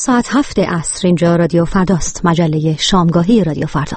ساعت 7 عصر اینجا رادیو فرداست، مجله شامگاهی رادیو فردا.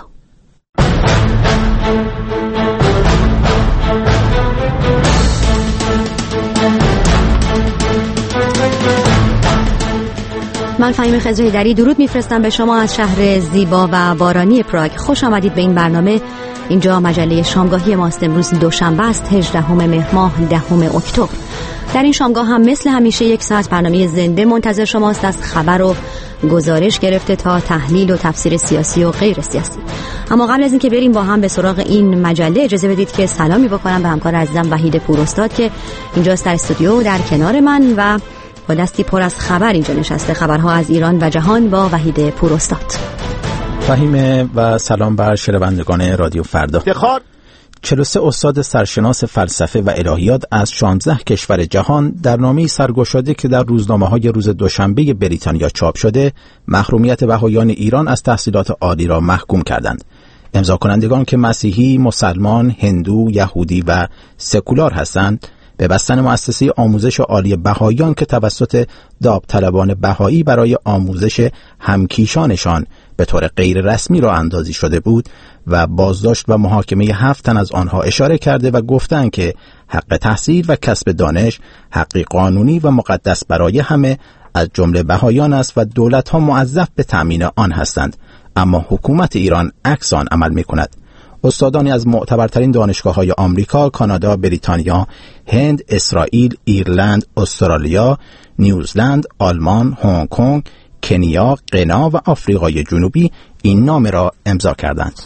من فهیم خضرهیدری درود میفرستم به شما از شهر زیبا و بارانی پراگ. خوش آمدید به این برنامه. اینجا مجله شامگاهی ماست. امروز دوشنبه است، 18 مهر ماه 10 اکتبر. در این شامگاه هم مثل همیشه یک ساعت برنامه زنده منتظر شماست، از خبر و گزارش گرفته تا تحلیل و تفسیر سیاسی و غیر سیاسی. اما قبل از اینکه بریم با هم به سراغ این مجله، اجازه بدید که سلامی بکنم به همکار عزیزم وحید پوراستاد که اینجاست در استودیو در کنار من و با دستی پر از خبر اینجا نشسته. خبرها از ایران و جهان با وحید پوراستاد. فهیم و سلام بر شنوندگان رادیو فردا. 43 استاد سرشناس فلسفه و الهیات از 16 کشور جهان در نامه‌ای سرگشاده که در روزنامه‌های روز دوشنبه بریتانیا چاپ شده، محرومیت بهائیان ایران از تحصیلات عالی را محکوم کردند. امضا کنندگان که مسیحی، مسلمان، هندو، یهودی و سکولار هستند، به بستن مؤسسه آموزش عالی بهائیان که توسط داوطلبان بهایی برای آموزش همکیشانشان به طور غیر رسمی راه اندازی شده بود و بازداشت و محاکمه 7 تن از آنها اشاره کرده و گفتند که حق تحصیل و کسب دانش حقی قانونی و مقدس برای همه از جمله بهائیان است و دولت‌ها موظف به تأمین آن هستند، اما حکومت ایران عکس آن عمل می‌کند. استادانی از معتبرترین دانشگاه‌های آمریکا، کانادا، بریتانیا، هند، اسرائیل، ایرلند، استرالیا، نیوزلند، آلمان، هنگ کنگ، کنیا، غنا و آفریقای جنوبی این نامه را امضا کردند.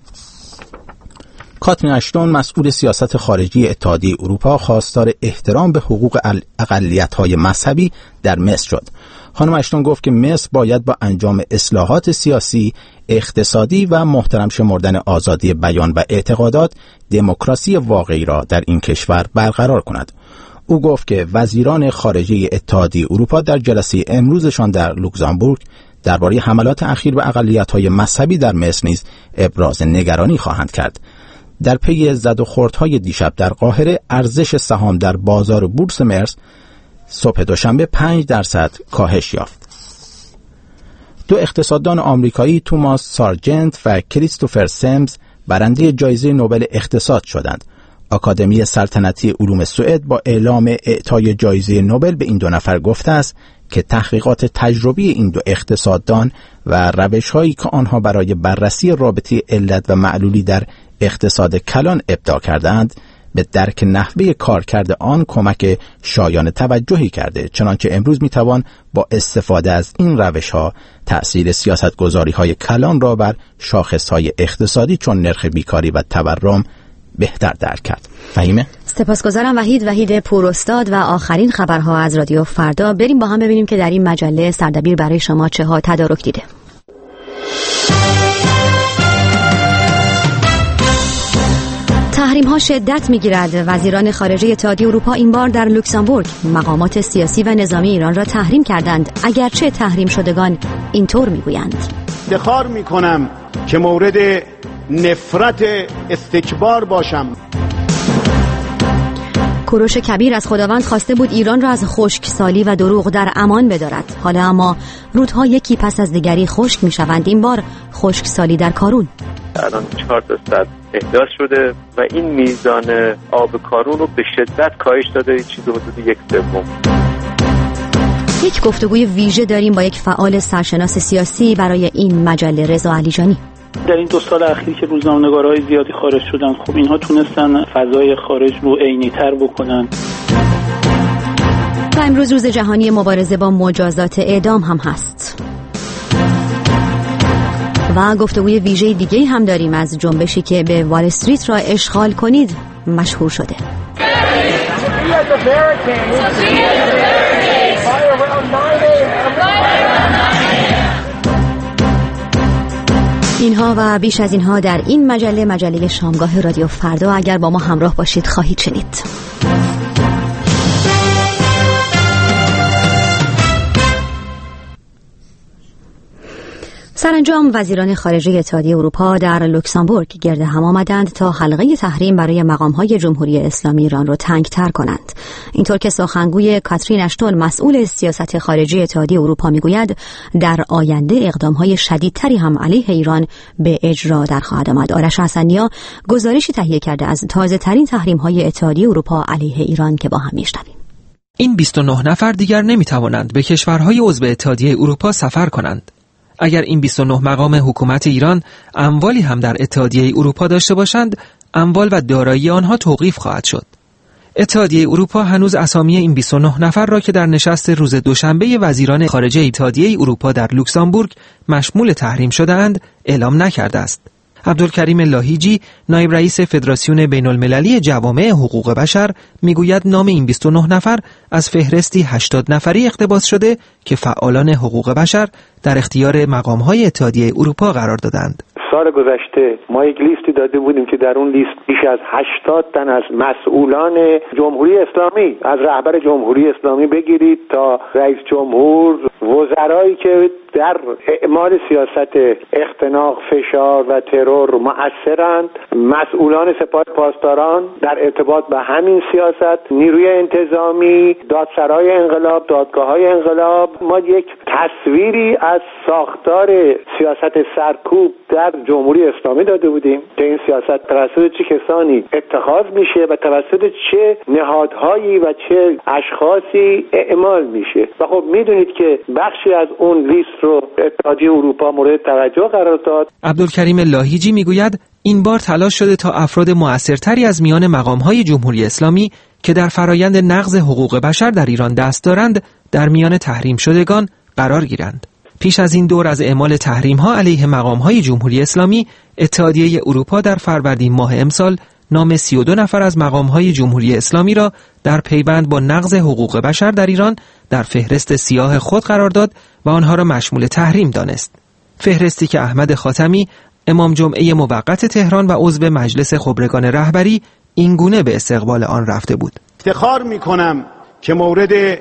کاترین اشتون، مسئول سیاست خارجی اتحادیه اروپا، خواستار احترام به حقوق اقلیت‌های مذهبی در مصر شد. خانم اشتون گفت که مصر باید با انجام اصلاحات سیاسی، اقتصادی و محترم شمردن آزادی بیان و اعتقادات، دموکراسی واقعی را در این کشور برقرار کند. او گفت که وزیران خارجه اتحادیه اروپا در جلسه امروزشان در لوکزامبورگ درباره حملات اخیر به اقلیت‌های مذهبی در مصر نیز ابراز نگرانی خواهند کرد. در پی زد و خوردهای دیشب در قاهره، ارزش سهام در بازار بورس مصر صبح دوشنبه 5% کاهش یافت. دو اقتصاددان آمریکایی، توماس سارجنت و کریستوفر سیمز، برنده جایزه نوبل اقتصاد شدند. آکادمی سلطنتی علوم سوئد با اعلام اعطای جایزه نوبل به این دو نفر گفته است که تحقیقات تجربی این دو اقتصاددان و روش‌هایی که آنها برای بررسی رابطه علت و معلولی در اقتصاد کلان ابداع کردند، به درک نحوه کارکرد آن کمک شایان توجهی کرده، چنانچه امروز میتوان با استفاده از این روش‌ها تأثیر سیاستگذاری‌های کلان را بر شاخص‌های اقتصادی چون نرخ بیکاری و تورم بهتر درک کرد. فهیمه؟ سپاسگزارم وحید پوراستاد. و آخرین خبرها از رادیو فردا. بریم با هم ببینیم که در این مجله سردبیر برای شما چه ها تدارک دیده. تحریم ها شدت میگیرد. وزیران خارجه اتحادیه اروپا این بار در لوکزامبورگ مقامات سیاسی و نظامی ایران را تحریم کردند، اگرچه تحریم شدگان اینطور میگویند: افتخار میکنم که مورد نفرت استکبار باشم. کوروش کبیر از خداوند خواسته بود ایران را از خشکسالی و دروغ در امان بدارد. حالا اما رودها یکی پس از دیگری خشک میشوند. این بار خشکسالی در کارون. الان 4 تا سد احداث شده و این میزان آب کارون رو به شدت کاهش داده، چیزی حدود 1/3. یک گفتگوی ویژه داریم با یک فعال سرشناس سیاسی برای این مجله، رضا علیجانی. در این 2 سال اخیر که روزنامه‌نگارهای زیادی خارج شدن، خب اینها تونستن فضای خارج رو عینی‌تر بکنن. و امروز روز جهانی مبارزه با مجازات اعدام هم هست. و گفتگوی ویژه دیگه هم داریم از جنبشی که به وال استریت را اشغال کنید مشهور شده. اینها و بیش از اینها در این مجله شامگاه رادیو فردا. اگر با ما همراه باشید خواهید شنید. سرانجام وزیران خارجه اتحادیه اروپا در لوکزامبورگ گرد هم آمدند تا حلقه تحریم برای مقام‌های جمهوری اسلامی ایران را تنگ‌تر کنند. اینطور که سخنگوی کاترین اشتون مسئول سیاست خارجی اتحادیه اروپا میگوید در آینده اقدام‌های شدیدتری هم علیه ایران به اجرا در خواهد آمد. آرش حسنی‌ها گزارشی تهیه کرده از تازه‌ترین تحریم‌های اتحادیه اروپا علیه ایران که با هم میشنویم. این 29 نفر دیگر نمی‌توانند به کشورهای عضو اتحادیه اروپا سفر کنند. اگر این 29 مقام حکومت ایران اموالی هم در اتحادیه اروپا داشته باشند، اموال و دارایی آنها توقیف خواهد شد. اتحادیه اروپا هنوز اسامی این 29 نفر را که در نشست روز دوشنبه وزیران خارجه اتحادیه اروپا در لوکزامبورگ مشمول تحریم شده‌اند اعلام نکرده است. عبدالکریم لاهیجی، نایب رئیس فدراسیون بین‌المللی جوامع حقوق بشر، میگوید نام این 29 نفر از فهرستی 80 نفری اقتباس شده که فعالان حقوق بشر در اختیار مقام‌های اتحادیه اروپا قرار دادند. سال گذشته ما یک لیستی داده بودیم که در اون لیست بیش از 80 تن از مسئولان جمهوری اسلامی، از رهبر جمهوری اسلامی بگیرید تا رئیس جمهور، وزرایی که در اعمال سیاست اختناق، فشار و ترور مؤثرند، مسئولان سپاه پاسداران در ارتباط به همین سیاست، نیروی انتظامی، دادسرای انقلاب، دادگاه‌های انقلاب. ما یک تصویری از ساختار سیاست سرکوب در جمهوری اسلامی داده بودیم که این سیاست توسط چه کسانی اتخاذ میشه و توسط چه نهادهایی و چه اشخاصی اعمال میشه. و خب میدونید که بخشی از اون لیست رو اتحادیه اروپا مورد توجه قرار داد. عبدالکریم لاهیجی میگوید این بار تلاش شده تا افراد مؤثرتری از میان مقام‌های جمهوری اسلامی که در فرایند نقض حقوق بشر در ایران دست دارند در میان تحریم شدگان قرار گیرند. پیش از این دور از اعمال تحریم‌ها علیه مقام‌های جمهوری اسلامی، اتحادیه اروپا در فروردین ماه امسال نام 32 نفر از مقام‌های جمهوری اسلامی را در پیوند با نقض حقوق بشر در ایران در فهرست سیاه خود قرار داد و آنها را مشمول تحریم دانست. فهرستی که احمد خاتمی، امام جمعه موقت تهران و عضو مجلس خبرگان رهبری، اینگونه به استقبال آن رفته بود. افتخار می‌کنم که مورد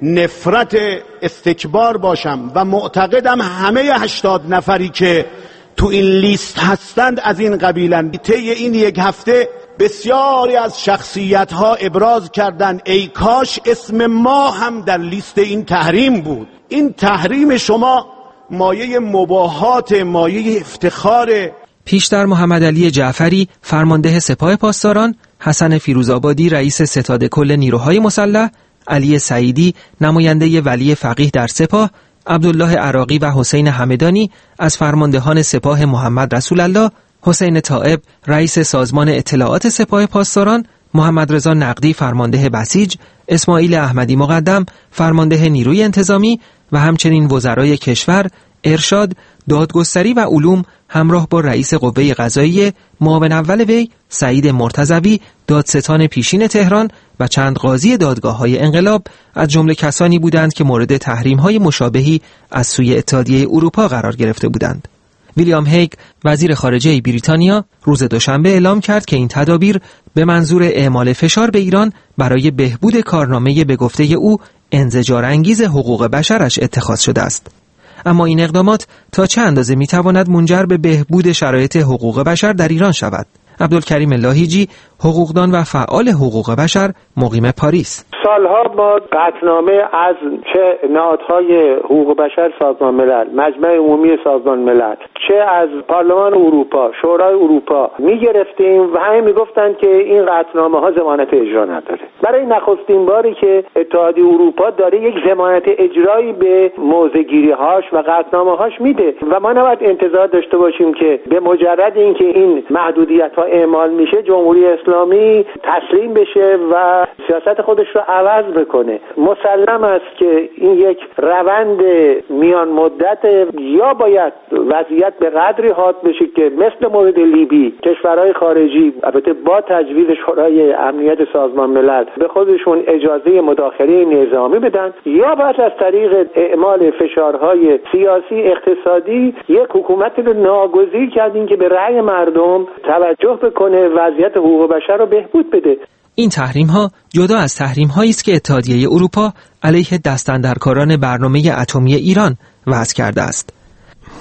نفرت استکبار باشم و معتقدم همه 80 نفری که تو این لیست هستند از این قبیلند. طی این یک هفته بسیاری از شخصیت‌ها ابراز کردند ای کاش اسم ما هم در لیست این تحریم بود. این تحریم شما مایه مباهات، مایه افتخار. پیشتر محمد علی جعفری، فرمانده سپاه پاسداران، حسن فیروزآبادی، رئیس ستاد کل نیروهای مسلح، علی سعیدی، نماینده ولی فقیه در سپاه، عبدالله عراقی و حسین همدانی از فرماندهان سپاه محمد رسول الله، حسین طائب، رئیس سازمان اطلاعات سپاه پاسداران، محمد رضا نقدی، فرمانده بسیج، اسماعیل احمدی مقدم، فرمانده نیروی انتظامی و همچنین وزرای کشور، ارشاد، دادگستری و علوم همراه با رئیس قوه قضاییه، معاون اول وی سعید مرتضوی، دادستان پیشین تهران و چند قاضی دادگاه‌های انقلاب از جمله کسانی بودند که مورد تحریم‌های مشابهی از سوی اتحادیه اروپا قرار گرفته بودند. ویلیام هیگ، وزیر خارجه بریتانیا، روز دوشنبه اعلام کرد که این تدابیر به منظور اعمال فشار به ایران برای بهبود کارنامه به گفته او انزجارانگیز حقوق بشرش اتخاذ شده است. اما این اقدامات تا چه اندازه میتواند منجر به بهبود شرایط حقوق بشر در ایران شود؟ عبدالکریم لاهیجی، حقوقدان و فعال حقوق بشر، مقیم پاریس: سالها ما قطعنامه از چه نهادهای حقوق بشر سازمان ملل، مجمع عمومی سازمان ملل، چه از پارلمان اروپا، شورای اروپا میگرفتیم و همه میگفتن که این قطعنامه ها ضمانت اجرا نداره. برای نخستین باری که اتحادیه اروپا داره یک ضمانت اجرایی به موضع‌گیری هاش و قطعنامه هاش میده و ما نباید انتظار داشته باشیم که به مجرد اینکه این محدودیت ها اعمال میشه جمهوری اسلامی تسلیم بشه و سیاست خودش رو عوض بکنه. مسلم است که این یک روند میان مدت، یا باید وضعیت به قدری حاد بشه که مثل مورد لیبی کشورهای خارجی البته با تجویز شورای امنیت سازمان ملل به خودشون اجازه مداخله نظامی بدن، یا باید از طریق اعمال فشارهای سیاسی اقتصادی یک حکومت رو ناگزیر کردیم که به رأی مردم توجه بکنه، وضعیت حقوق بشر رو بهبود بده. این تحریم‌ها جدا از تحریم‌هایی است که اتحادیه اروپا علیه دستاندرکاران برنامه اتمی ایران وضع کرده است.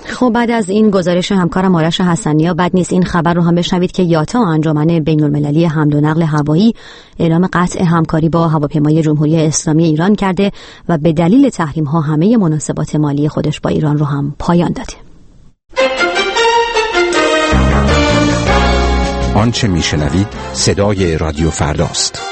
خب بعد از این گزارش همکارم آرش حسنیا بد نیست این خبر رو هم بشنوید که یاتا انجمن بین‌المللی حمل و نقل هوایی اعلام قطع همکاری با هواپیمای جمهوری اسلامی ایران کرده و به دلیل تحریم‌ها همه مناسبات مالی خودش با ایران رو هم پایان داده. آنچه میشنوید صدای رادیو فرداست.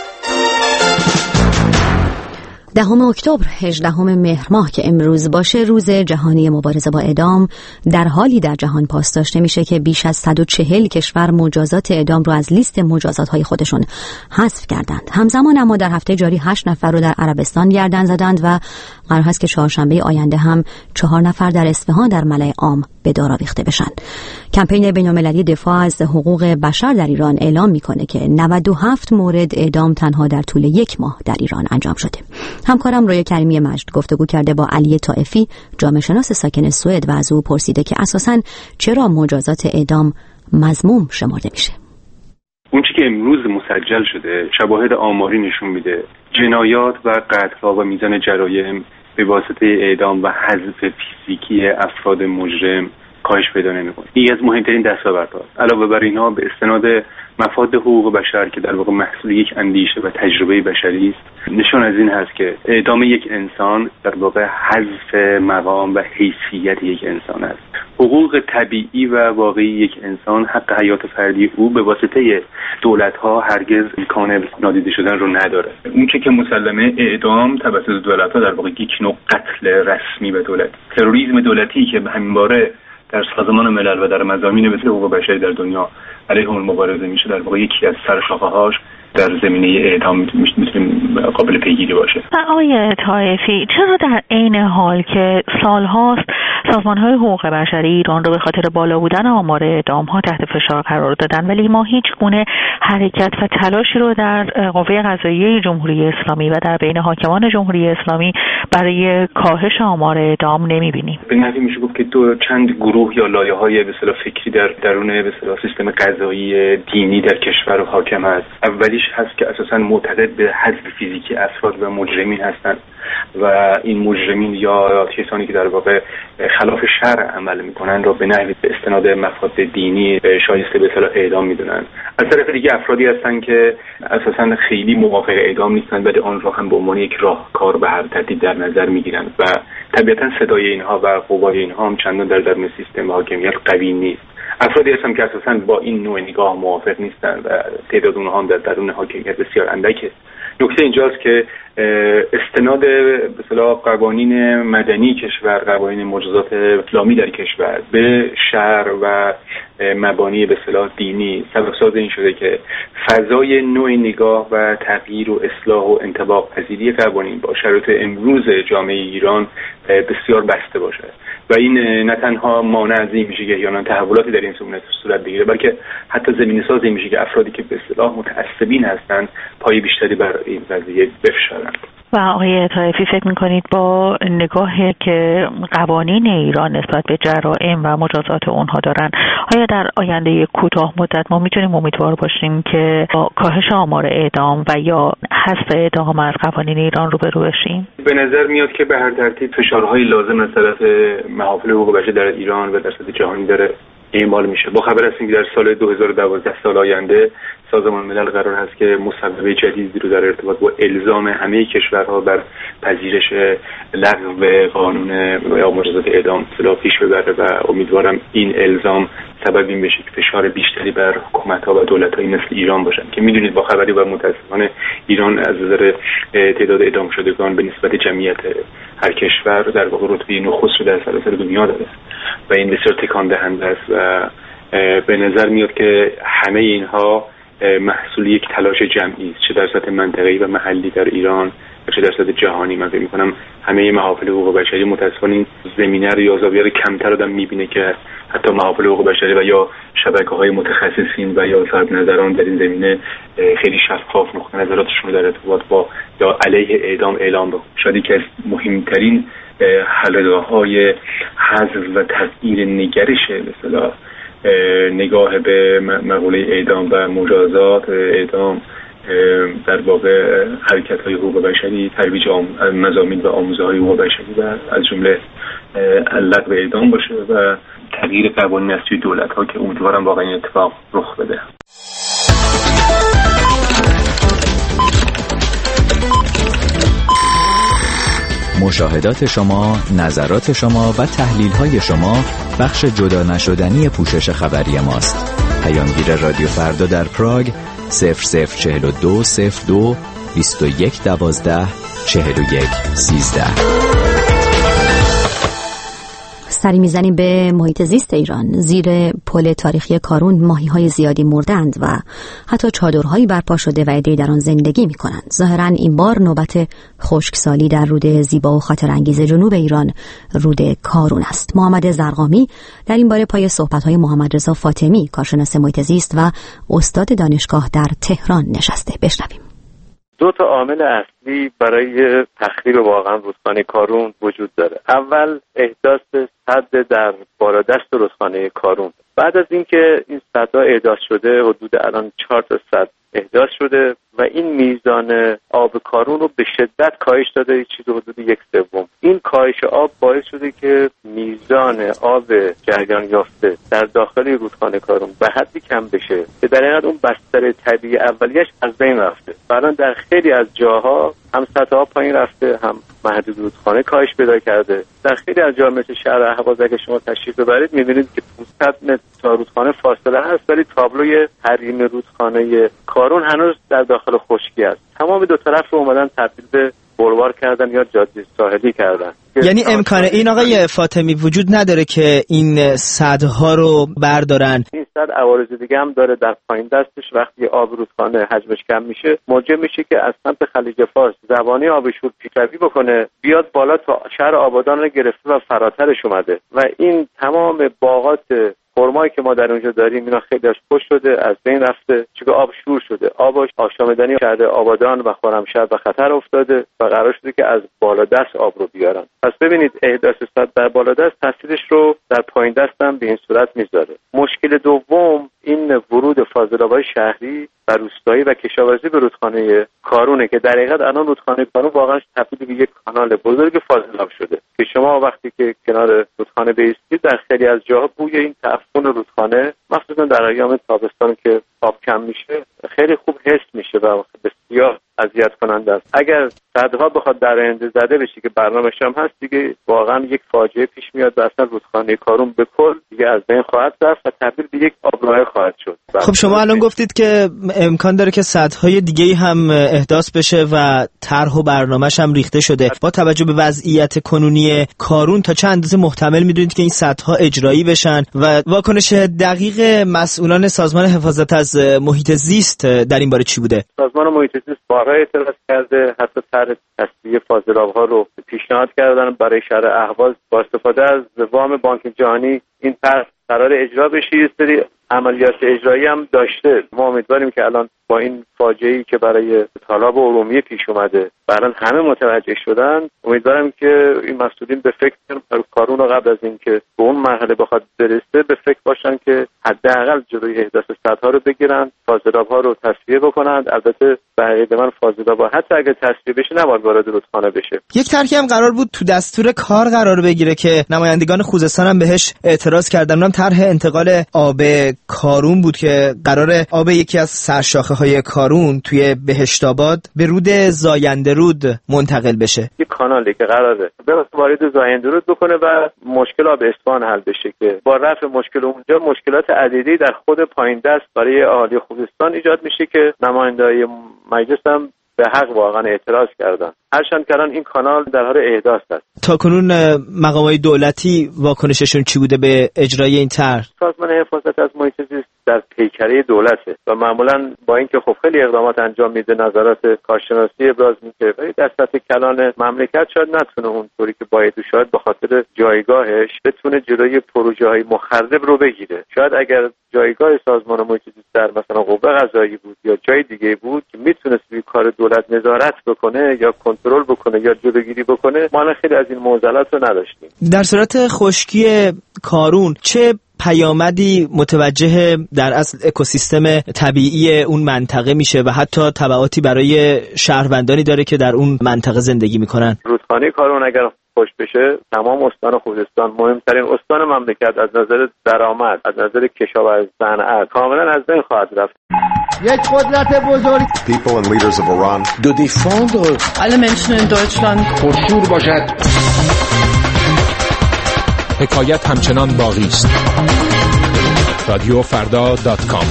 10 اکتبر 18 مهر ماه که امروز باشه روز جهانی مبارزه با اعدام، در حالی در جهان پاس داشته میشه که بیش از 140 کشور مجازات اعدام رو از لیست مجازات‌های خودشون حذف کردند. همزمان اما در هفته جاری 8 نفر رو در عربستان گردن زدند و قرار هست که چهارشنبه آینده هم 4 نفر در اصفهان در ملأ عام به دار آویخته بشن. کمپین بین‌المللی دفاع از حقوق بشر در ایران اعلام میکنه که 97 مورد اعدام تنها در طول 1 ماه در ایران انجام شده. همکارم رویا کریمی مجد گفتگو کرده با علی طائفی، جامعه شناس ساکن سوئد، و از او پرسیده که اساساً چرا مجازات اعدام مذموم شمرده میشه. اون چیزی که امروز مسجل شده شواهد آماری نشون میده جنایات و قتل‌ها و میزان جرایم به واسطه اعدام و حذف فیزیکی افراد مجرم کاهش پیدا نمی‌کنه. این از مهمترین دستاوردهاست. علاوه بر اینها به استناد مفاد حقوق بشر که در واقع محصول یک اندیشه و تجربه بشری است، نشان از این هست که اعدام یک انسان در واقع حذف مقام و حیثیت یک انسان است. حقوق طبیعی و واقعی یک انسان، حق حیات فردی او به واسطه دولت‌ها هرگز امکان نادیده شدن رو نداره. اون چه که مسلمه اعدام توسط دولت‌ها در واقع یک نوع قتل رسمی به دولت، تروریسم دولتی که به همین باره در سازمان ملل و در مضامین مثل حقوق بشری در دنیا علیه اون مبارزه میشه، در واقع یکی از سرشاخه‌هاش در زمینه اعدام میتونیم قابل پیگیری باشه. آقای طائفی، چرا در عین حال که سالهاست سازمان‌های حقوق بشری ایران رو به خاطر بالا بودن آمار اعدام‌ها تحت فشار قرار دادن، ولی ما هیچ گونه حرکت و تلاشی رو در قوه قضاییه جمهوری اسلامی و در بین حاکمان جمهوری اسلامی برای کاهش آمار اعدام نمی‌بینیم؟ به نحوی میشه گفت که چند گروه یا لایه‌های به اصطلاح فکری در درون به اصطلاح سیستم قضایی دینی در کشور حاکم است. اولیش هست که اساساً معتقد به حذف فیزیکی افراد و مجرمین هستند و این مجرمین یا کسانی که در واقع خلاف شرع عمل میکنن را به نحوی به استناد مفاد دینی شایسته به اصطلاح اعدام میدونن. از طرف دیگه افرادی هستن که اساساً خیلی موافق اعدام نیستن، ولی آن را هم به عنوان یک راهکار به هر ترتیب در نظر میگیرن و طبیعتاً صدای اینها و قوای اینها هم چندان در درون سیستم حاکمیت قوی نیست. افرادی هستن که اساساً با این نوع نگاه موافق نیستن و تعداد اونها هم در درون حاکمیت بسیار اندکه. نکته اینجاست که استناد به اصطلاح قوانین مدنی کشور، قوانین مجازات اسلامی در کشور به شرع و مبانی به اصطلاح دینی سبب ساز این شده که فضای نوع نگاه و تغییر و اصلاح و انطباق پذیری قوانین با شرایط امروز جامعه ایران بسیار بسته باشه و این نه تنها مانع از این میشه که احیانا تحولاتی در این زمینه صورت بگیره، بلکه حتی زمینه ساز این میشه که افرادی که به اصطلاح متعصبین هستند پای بیشتری بر این قضیه بفشارند. و آقای طائفی فکر میکنید با نگاهی که قوانین ایران نسبت به جرائم و مجازات اونها دارن، آیا در آینده کوتاه مدت ما میتونیم امیدوار باشیم که با کاهش آمار اعدام و یا حذف اعدام از قوانین ایران روبرو بشیم؟ به نظر میاد که به هر ترتیب فشارهای لازم از طرف محافل حقوق بشر در ایران و در سطح جهانی داره اعمال میشه. با خبر هستیم که در سال 2012 سال آینده سازمان ملل قرار هست که مصوبه جدیدی رو در ارتباط با الزام همه کشورها بر پذیرش لغو قانون یا مجازات اعدام پیش ببره و امیدوارم این الزام سبب این بشه که فشار بیشتری بر حکومت‌ها و دولت‌های مثل ایران باشن که میدونید با خبری و متأسفانه ایران از نظر تعداد اعدام شدگان به نسبت جمعیت هر کشور در واقع رتبه نخست رو در سراسر دنیا داره و این بسیار تکان دهنده است و به نظر میاد که همه اینها محصول یک تلاش جمعی است، چه در سطح منطقه‌ای و محلی در ایران و چه در سطح جهانی. من فکر می‌کنم همه محافل حقوق بشری متأسفانه این زمینه رو یا زاویه رو کمتر آدم می‌بینه که حتی محافل حقوق بشری و یا شبکه‌های متخصصین و یا صاحب نظران در این زمینه خیلی شفاف نقطه نظراتشون رو در ارتباط با یا علیه اعدام اعلام بکنن. شاید یکی از مهمترین حلقه‌های حذف و تغییر نگرش به اصطلاح نگاه به مقوله اعدام و مجازات اعدام در واقع حرکت‌های حقوق بشری، ترویج مضامین و آموزه‌های حقوق بشری و از جمله لغو اعدام باشه و تغییر قوانین از سوی دولت‌ها که امیدوارم واقعا این اتفاق رخ بده. مشاهدات شما، نظرات شما و تحلیل‌های شما بخش جدا نشدنی پوشش خبری ماست. پیامگیر رادیو فردا در پراگ 0042 02 21 12 41 13. سری میزنیم به محیط زیست ایران. زیر پل تاریخی کارون ماهی‌های زیادی مردند و حتی چادرهایی برپا شده و عده‌ای در آن زندگی می‌کنند. ظاهراً این بار نوبت خشکسالی در رود زیبا و خاطرانگیز جنوب ایران، رود کارون است. محمد زرقامی در این باره پای صحبت‌های محمد رضا فاطمی، کارشناس محیط زیست و استاد دانشگاه در تهران نشسته. بشنویم. دو تا عامل اصلی برای تخریب واقعا رودخانه کارون وجود داره. اول احداث سد در بالادست رودخانه کارون. بعد از اینکه این سدها احداث شده، حدود الان 4 تا سد احداث شده و این میزان آب کارون رو به شدت کاهش داده، چیزی حدود 1/3. این کاهش آب باعث شده که میزان آب جریان یافته در داخل رودخانه کارون به حدی کم بشه که در حقیقت اون بستر طبیعی اولیش از بین رفته. الان در خیلی از جاها هم سطح آب پایین رفته، هم محدود رودخانه کاهش پیدا کرده. در خیلی از جاها مثل شهر اهواز اگه شما تشریف ببرید می‌بینید که 500 متر تا رودخانه فاصله هست، ولی تابلوی حریم رودخانه کارون هنوز در داخل خشکی است. تمام دو طرف رو اومدن تبدیل به بلوار کردن یا جاده ساحلی کردن. یعنی امکان این آقای فاطمی وجود نداره که این سدها رو بردارن؟ این سد عوارض دیگه هم داره. در پایین دستش وقتی آب رودخانه حجمش کم میشه، موجب میشه که از سمت خلیج فارس زبانی آب شور پیشروی بکنه، بیاد بالا تا شهر آبادان رو گرفته و فراترش اومده و این تمام باغات خرمایی که ما در اونجا داریم اینا خیلیش خشک شده، از بین رفته، چون آب شور شده. آبش آشامیدنی شهر آبادان و خرمشهر به خطر افتاده و قرار شده که از بالادست آب رو بیارن. پس ببینید احداث سد در بالادست تاثیرش رو در پایین دست هم به این صورت میذاره. مشکل دوم این ورود فاضلاب‌های شهری و روستایی و کشاورزی به رودخانه کارونه که در حقیقت الان رودخانه کارون واقعا تبدیل به یک کانال بزرگ فاضلاب شده که شما وقتی که کنار رودخانه بایستید در خیلی از جاها بوی این تعفن رودخانه، مخصوصا در ایام تابستان که آب کم میشه، خیلی خوب حس میشه و بسیار اذیت کننده است. اگر صدها بخواد در آینده زده بشه که برنامه‌ش هم هست، دیگه واقعا یک فاجعه پیش میاد و اصلا رودخانه کارون به کل دیگه از بین خواهد رفت و تبدیل به یک آبراه خواهد شد. خب شما الان گفتید که امکان داره که سدهای دیگه‌ای هم احداث بشه و طرح و برنامه‌ش هم ریخته شده. با توجه به وضعیت کنونی کارون تا چه اندازه محتمل میدونید که این سدها اجرایی بشن و واکنش دقیق مسئولان سازمان حفاظت از محیط زیست در این باره چی بوده؟ سازمان محیط زیست بارها اعتراض کرده، حتی طرح تصفیه فاضلاب‌ها رو پیشنهاد کردن برای شهر اهواز با استفاده از وام بانک جهانی. این طرح قرار اجرا بشه، یه سری عملیات اجرایی هم داشته. ما امیدواریم که الان با این فاجعه‌ای که برای تالاب و ارومیه پیش اومده الان همه متوجه شدن، امیدوارم که این مسئولین به فکر کارون رو قبل از اینکه به اون مرحله بخواد برسه به فکر باشن که حداقل جلوی احداث سدها رو بگیرن، فاضلاب‌ها رو تصفیه بکنن. البته به عقیده من فاضلاب‌ها حتی اگه تصفیه بشه نباید وارد رودخانه بشه. یک طرحی هم قرار بود تو دستور کار قرار بگیره که نمایندگان خوزستان هم بهش اعتراض کردن. اونم طرح انتقال آب کارون بود که قرار آب یکی از سرشاخه‌های کارون توی بهشت‌آباد به رود زاینده رود منتقل بشه. یک کانالی که قراره وارد زاینده رود بکنه و مشکل آب اصفهان حل بشه که با رفع مشکل اونجا مشکلات عدیدی در خود پایین دست برای اهالی خوزستان ایجاد میشه که نماینده‌های مجلس هم به حق واقعا اعتراض کردن. هرچند که الان این کانال در حال احداث است. تاکنون مقامات دولتی واکنششون چی بوده به اجرای این طرح؟ سازمان حفاظت از محیط زیست در پیکره دولته و معمولا با اینکه خب خیلی اقدامات انجام میده، نظرات کارشناسی ابراز میکنه، ولی در سطح کلان مملکت شاید نتونه اونطوری که باید و شاید به خاطر جایگاهش بتونه جلوی پروژه‌های مخرب رو بگیره. شاید اگر جایگاه سازمان محیط زیست در مثلا قوه قضاییه بود یا جای دیگه بود که میتونست روی کار دولت نظارت بکنه یا کنترل بکنه یا جلوگیری بکنه، ما خیلی از این معضلات رو نداشتیم. در صورت خشکی کارون چه پیامدی متوجه در اصل اکوسیستم طبیعی اون منطقه میشه و حتی تبعاتی برای شهروندانی داره که در اون منطقه زندگی میکنن. رودخانه کارون اگر خوش بشه، تمام استان خوزستان، مهمترین استان مملکت از نظر درآمد، از نظر کشاورزی، صنعت، کاملا از بین خواهد رفت. یک قدرت بزرگ. People and leaders of Iran de défendre alle Menschen in Deutschland پرشور باشد. حکایت همچنان باقی است. رادیوفردا.com.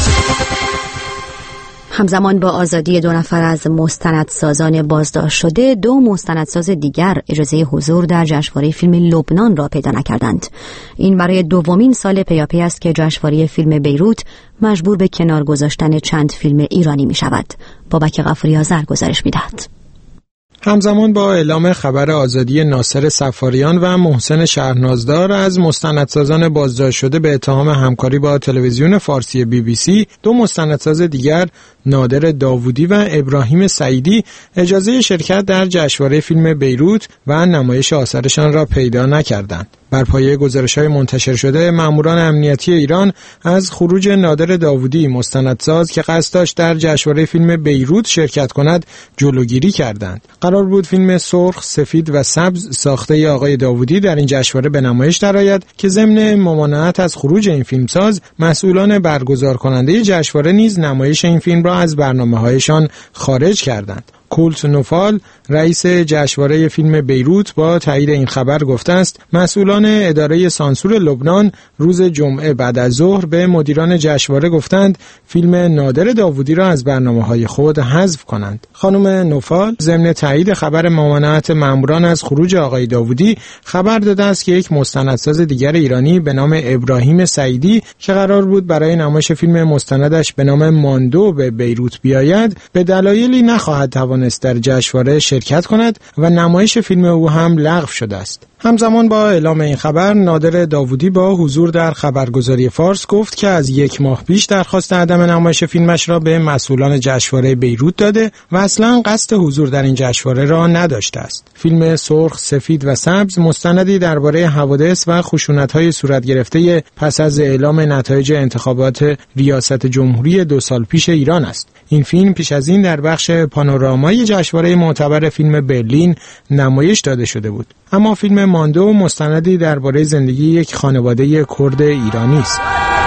همزمان با آزادی 2 نفر از مستندسازان بازداشت شده، 2 مستندساز دیگر اجازه حضور در جشنواره فیلم لبنان را پیدا نکردند. این برای دومین سال پیاپی است که جشنواره فیلم بیروت مجبور به کنار گذاشتن چند فیلم ایرانی می شود. بابک غفوری آذر گزارش می دهد. همزمان با اعلام خبر آزادی ناصر صفاریان و محسن شهرنازدار از مستندسازان بازداشت شده به اتهام همکاری با تلویزیون فارسی BBC، 2 مستندساز دیگر نادر داوودی و ابراهیم سعیدی اجازه شرکت در جشنواره فیلم بیروت و نمایش آثارشان را پیدا نکردند. بر پایه گزارش‌های منتشر شده، ماموران امنیتی ایران از خروج نادر داوودی، مستندساز که قصد داشت در جشنواره فیلم بیروت شرکت کند، جلوگیری کردند. قرار بود فیلم سرخ، سفید و سبز ساخته آقای داوودی در این جشنواره به نمایش درآید که ضمن ممانعت از خروج این فیلمساز، مسئولان برگزار کننده جشنواره نیز نمایش این فیلم را از برنامه‌هایشان خارج کردند. کولت نوفال، رئیس جشنواره فیلم بیروت، با تایید این خبر گفته است مسئولان اداره سانسور لبنان روز جمعه بعد از ظهر به مدیران جشنواره گفتند فیلم نادر داوودی را از برنامه‌های خود حذف کنند. خانم نوفال ضمن تایید خبر ممانعت ماموران از خروج آقای داوودی خبر داده است که یک مستندساز دیگر ایرانی به نام ابراهیم سعیدی که قرار بود برای نمایش فیلم مستندش به نام ماندو به بیروت بیاید، به دلایلی نخواهد توانست در جشنواره شرکت کند و نمایش فیلم او هم لغو شده است. همزمان با اعلام این خبر، نادر داوودی با حضور در خبرگزاری فارس گفت که از 1 ماه پیش درخواست عدم نمایش فیلمش را به مسئولان جشنواره بیروت داده و اصلا قصد حضور در این جشنواره را نداشته است. فیلم سرخ، سفید و سبز مستندی درباره حوادث و خشونت‌های صورت گرفته پس از اعلام نتایج انتخابات ریاست جمهوری 2 سال پیش ایران است. این فیلم پیش از این در بخش پانورامای جشنواره معتبر فیلم برلین نمایش داده شده بود. اما فیلم ماندو مستندی درباره زندگی یک خانواده کرد ایرانی است.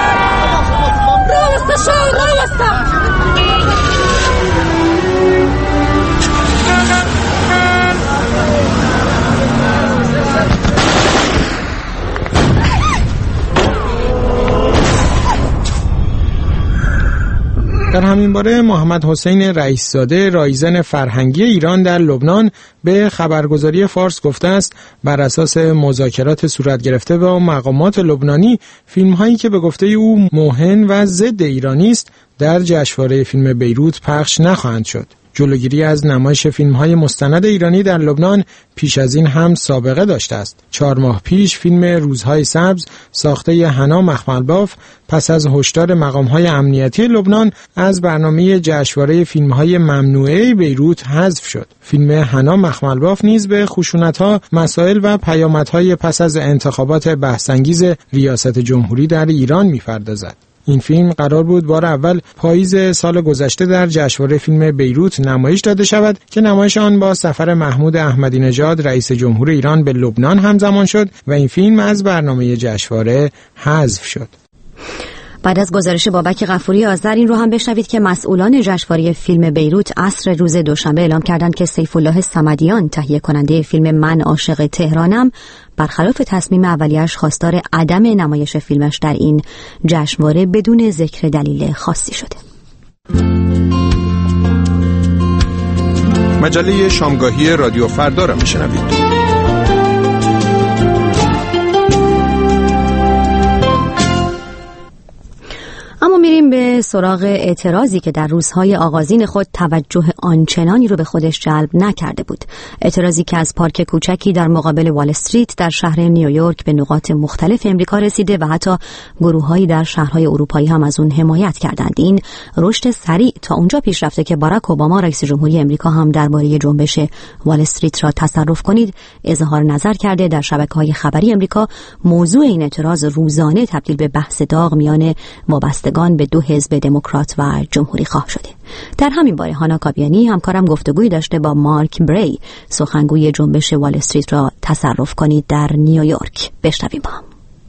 در همین باره محمد حسین رئیس‌زاده، رایزن فرهنگی ایران در لبنان، به خبرگزاری فارس گفته است بر اساس مذاکرات صورت گرفته با مقامات لبنانی، فیلم‌هایی که به گفته او موهن و ضد ایرانی است در جشنواره فیلم بیروت پخش نخواهند شد. جلوگیری از نمایش فیلم‌های مستند ایرانی در لبنان پیش از این هم سابقه داشته است. 4 ماه پیش فیلم روزهای سبز ساخته حنا مخملباف پس از هشدار مقام‌های امنیتی لبنان از برنامه جشنواره فیلم‌های ممنوعه بیروت حذف شد. فیلم حنا مخملباف نیز به خشونت‌ها، مسائل و پیامدهای پس از انتخابات بحث‌انگیز ریاست جمهوری در ایران می‌پردازد. این فیلم قرار بود بار اول پاییز سال گذشته در جشنواره فیلم بیروت نمایش داده شود که نمایش آن با سفر محمود احمدی نژاد رئیس جمهور ایران به لبنان همزمان شد و این فیلم از برنامه جشنواره حذف شد. بعد از گزارش بابک غفوری آذر، این رو هم بشنوید که مسئولان جشنواره فیلم بیروت عصر روز دوشنبه اعلام کردند که سیف الله صمدیان، تهیه کننده فیلم من عاشق تهرانم، برخلاف تصمیم اولیه‌اش خواستار عدم نمایش فیلمش در این جشنواره بدون ذکر دلیل خاصی شده. مجله شامگاهی رادیو فردا را میشنوید. اما میریم به سراغ اعتراضی که در روزهای آغازین خود توجه آنچنانی رو به خودش جلب نکرده بود. اعتراضی که از پارک کوچکی در مقابل وال استریت در شهر نیویورک به نقاط مختلف امریکا رسیده و حتی گروه‌هایی در شهرهای اروپایی هم از اون حمایت کردند. این رشد سریع تا اونجا پیش رفته که باراک اوباما رئیس جمهوری امریکا هم درباره جنبش وال استریت را تصرف کنید اظهار نظر کرده. در شبکه‌های خبری امریکا موضوع این اعتراض روزانه تبدیل به بحث داغ میان وابستگان به دو حزب دموکرات و جمهوری خواه شده. در همین باره هانا کابیانی همکارم گفتگویی داشته با مارک بری، سخنگوی جنبش وال استریت را تصرف کنید در نیویورک. بشنویم با هم.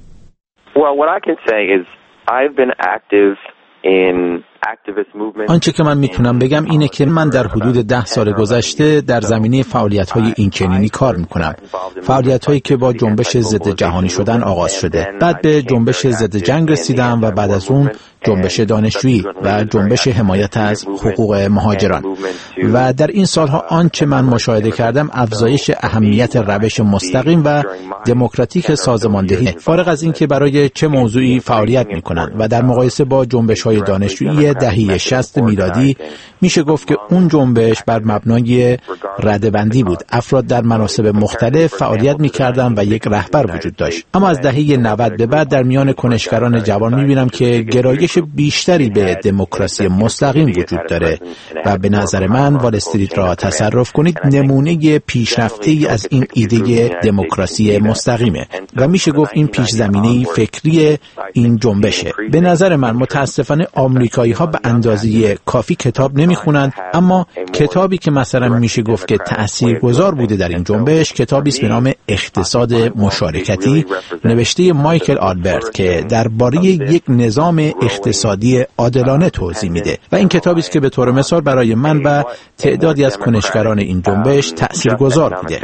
Well, what I can say is I've been active in آنچه که من میتونم بگم اینه که من در حدود 10 سال گذشته در زمینه فعالیت‌های اینچنینی کار میکنم. فعالیت‌هایی که با جنبش ضد جهانی شدن آغاز شده. بعد به جنبش ضد جنگ رسیدم و بعد از اون جنبش دانشجویی و جنبش حمایت از حقوق مهاجران. و در این سالها آنچه من مشاهده کردم افزایش اهمیت روش مستقیم و دموکراتیک سازماندهی، فارغ از اینکه برای چه موضوعی فعالیت میکنند. و در مقایسه با جنبش‌های دانشجویی دهه 60 میلادی میشه گفت که اون جنبش بر مبنای ردبندی بود. افراد در مناصب مختلف فعالیت میکردن و یک رهبر وجود داشت. اما از دهه 90 به بعد در میان کنشگران جوان میبینم که گرایش بیشتری به دموکراسی مستقیم وجود داره و به نظر من وال استریت را تصرف کنید نمونه پیشرفته‌ای از این ایده دموکراسی مستقیمه و میشه گفت این پیش زمینه فکری این جنبشه. به نظر من متاسفانه آمریکایی‌ها به اندازه کافی کتاب نمیخونند، اما کتابی که مثلا میشه گفت که تاثیرگذار بوده در این جنبش کتابی است به نام اقتصاد مشارکتی نوشته مایکل آلبرت که درباره یک نظام اقتصادی عادلانه توضیح میده و این کتابی است که به طور مثال برای من و تعدادی از کنشگران این جنبش تاثیرگذار بوده.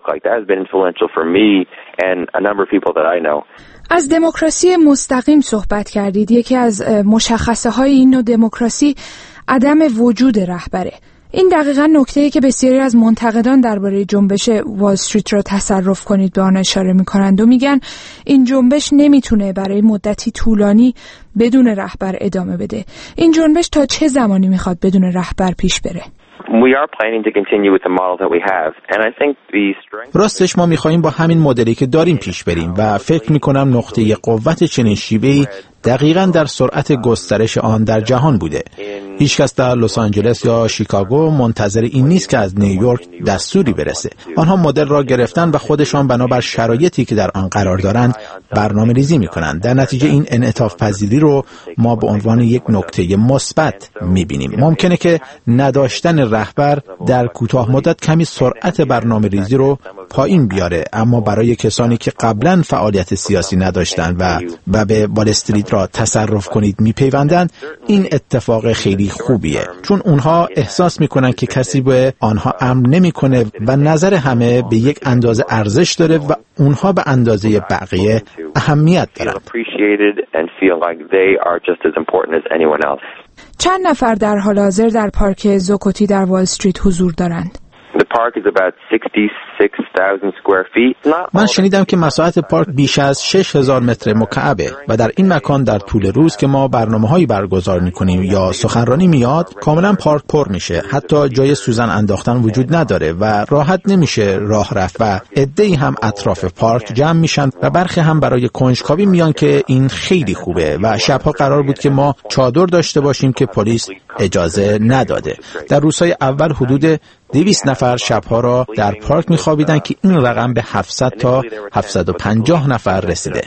از دموکراسی مستقیم صحبت کردید. یکی از مشخصه های این نوع دموکراسی عدم وجود رهبره. این دقیقاً نکته‌ای که بسیاری از منتقدان درباره جنبش وال استریت را تصرف کنید به آن اشاره می‌کنند و میگن این جنبش نمیتونه برای مدتی طولانی بدون رهبر ادامه بده. این جنبش تا چه زمانی میخواد بدون رهبر پیش بره؟ راستش ما می‌خوایم با همین مدلی که داریم پیش بریم و فکر می‌کنم نقطه قوت چنین شیوه‌ای دقیقاً در سرعت گسترش آن در جهان بوده. هیچکس در لس آنجلس یا شیکاگو منتظر این نیست که از نیویورک دستوری برسه. آنها مدل را گرفتن و خودشان بنابر شرایطی که در آن قرار دارند برنامه ریزی می‌کنند. در نتیجه این انعطاف پذیری رو ما به عنوان یک نکته مثبت می‌بینیم. ممکنه که نداشتن رهبر در کوتاه مدت کمی سرعت برنامه ریزی رو پایین بیاره، اما برای کسانی که قبلا فعالیت سیاسی نداشتن و به وال استریت را تصرف کنید میپیوندند این اتفاق خیلی خوبیه، چون اونها احساس میکنن که کسی به آنها امر نمیکنه و نظر همه به یک اندازه ارزش داره و اونها به اندازه بقیه اهمیت دارن. چند نفر در حال حاضر در پارک زوکوتی در وال استریت حضور دارند؟ من شنیدم که مساحت پارک بیش از 6000 متر مکعبه و در این مکان در طول روز که ما برنامه‌هایی برگزار می‌کنیم یا سخنرانی میاد کاملا پارک پر میشه. حتی جای سوزن انداختن وجود نداره و راحت نمیشه راه رفت و عده‌ای هم اطراف پارک جمع میشن و برخی هم برای کنجکاوی میان که این خیلی خوبه و شبها قرار بود که ما چادر داشته باشیم که پلیس اجازه نداده. در روزهای اول حدود 200 نفر شبها را در پارک میخوابیدن که این رقم به 700 تا 750 نفر رسیده.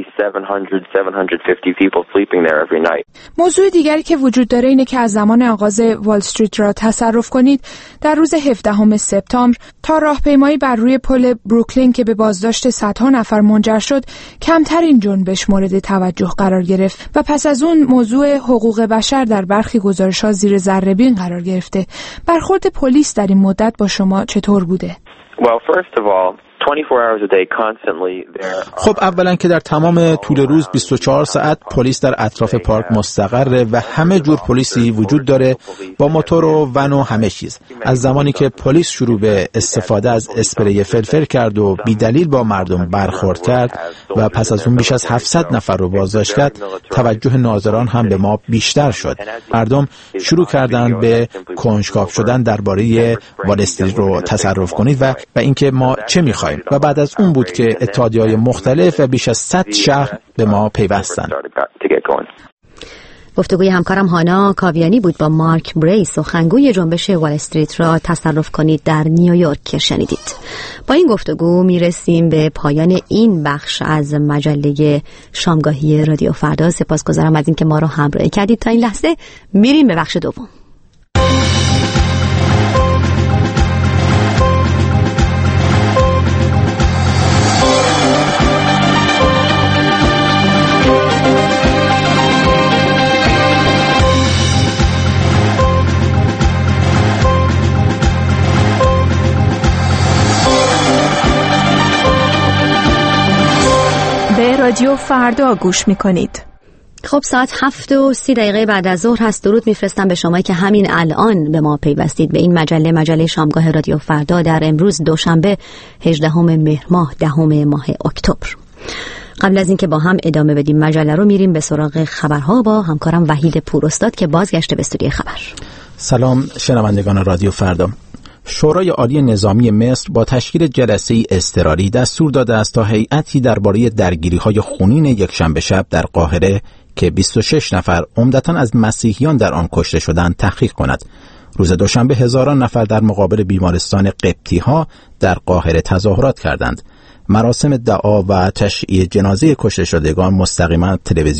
موضوع دیگری که وجود داره اینه که از زمان آغاز وال استریت را تصرف کنید در روز 17 سپتامبر تا راهپیمایی بر روی پل بروکلین که به بازداشت صدها نفر منجر شد کمتر این جنبش مورد توجه قرار گرفت و پس از اون موضوع حقوق بشر در برخی گزارش‌ها زیر ذره‌بین قرار گرفته. برخورد پلیس در این مدت با شما چطور بوده؟ Well, first of all, خب اولا که در تمام طول روز 24 ساعت پلیس در اطراف پارک مستقره و همه جور پلیسی وجود داره با موتور و ون و همه چیز. از زمانی که پلیس شروع به استفاده از اسپری فلفل کرد و بی دلیل با مردم برخورد کرد و پس از اون بیش از 700 نفر رو بازداشت کرد، توجه ناظران هم به ما بیشتر شد. مردم شروع کردن به کنجکاو شدن درباره وال استریت رو تصرف کنید و اینکه ما چه می‌خوایم. و بعد از اون بود که اتحادیه‌های مختلف و بیش از 100 شهر به ما پیوستند. گفتگوی همکارم هانا کاویانی بود با مارک بری، سخنگوی جنبش وال استریت را تصرف کنید در نیویورک که شنیدید. با این گفتگو میرسیم به پایان این بخش از مجله شامگاهی رادیو فردا. سپاسگزارم از اینکه ما رو همراهی کردید. تا این لحظه میریم به بخش دوم. رادیو فردا گوش میکنید. خب ساعت 7:30 بعد از ظهر هست. درود میفرستم به شما که همین الان به ما پیوستید به این مجله شامگاه رادیو فردا در امروز دوشنبه 18 مهر ماه 10 ماه اکتبر. قبل از اینکه با هم ادامه بدیم مجله رو میریم به سراغ خبرها با همکارم وحید پوراستاد که بازگشته به استودیو خبر. سلام شنوندگان رادیو فردا. شورای عالی نظامی مصر با تشکیل جلسه‌ای اضطراری دستور داده است تا هیئتی درباره درگیری‌های خونین یکشنبه شب در قاهره که 26 نفر عمدتاً از مسیحیان در آن کشته شدند تحقیق کند. روز دوشنبه هزاران نفر در مقابل بیمارستان قبطی‌ها در قاهره تظاهرات کردند. مراسم دعا و تشییع جنازه کشته شدگان مستقیما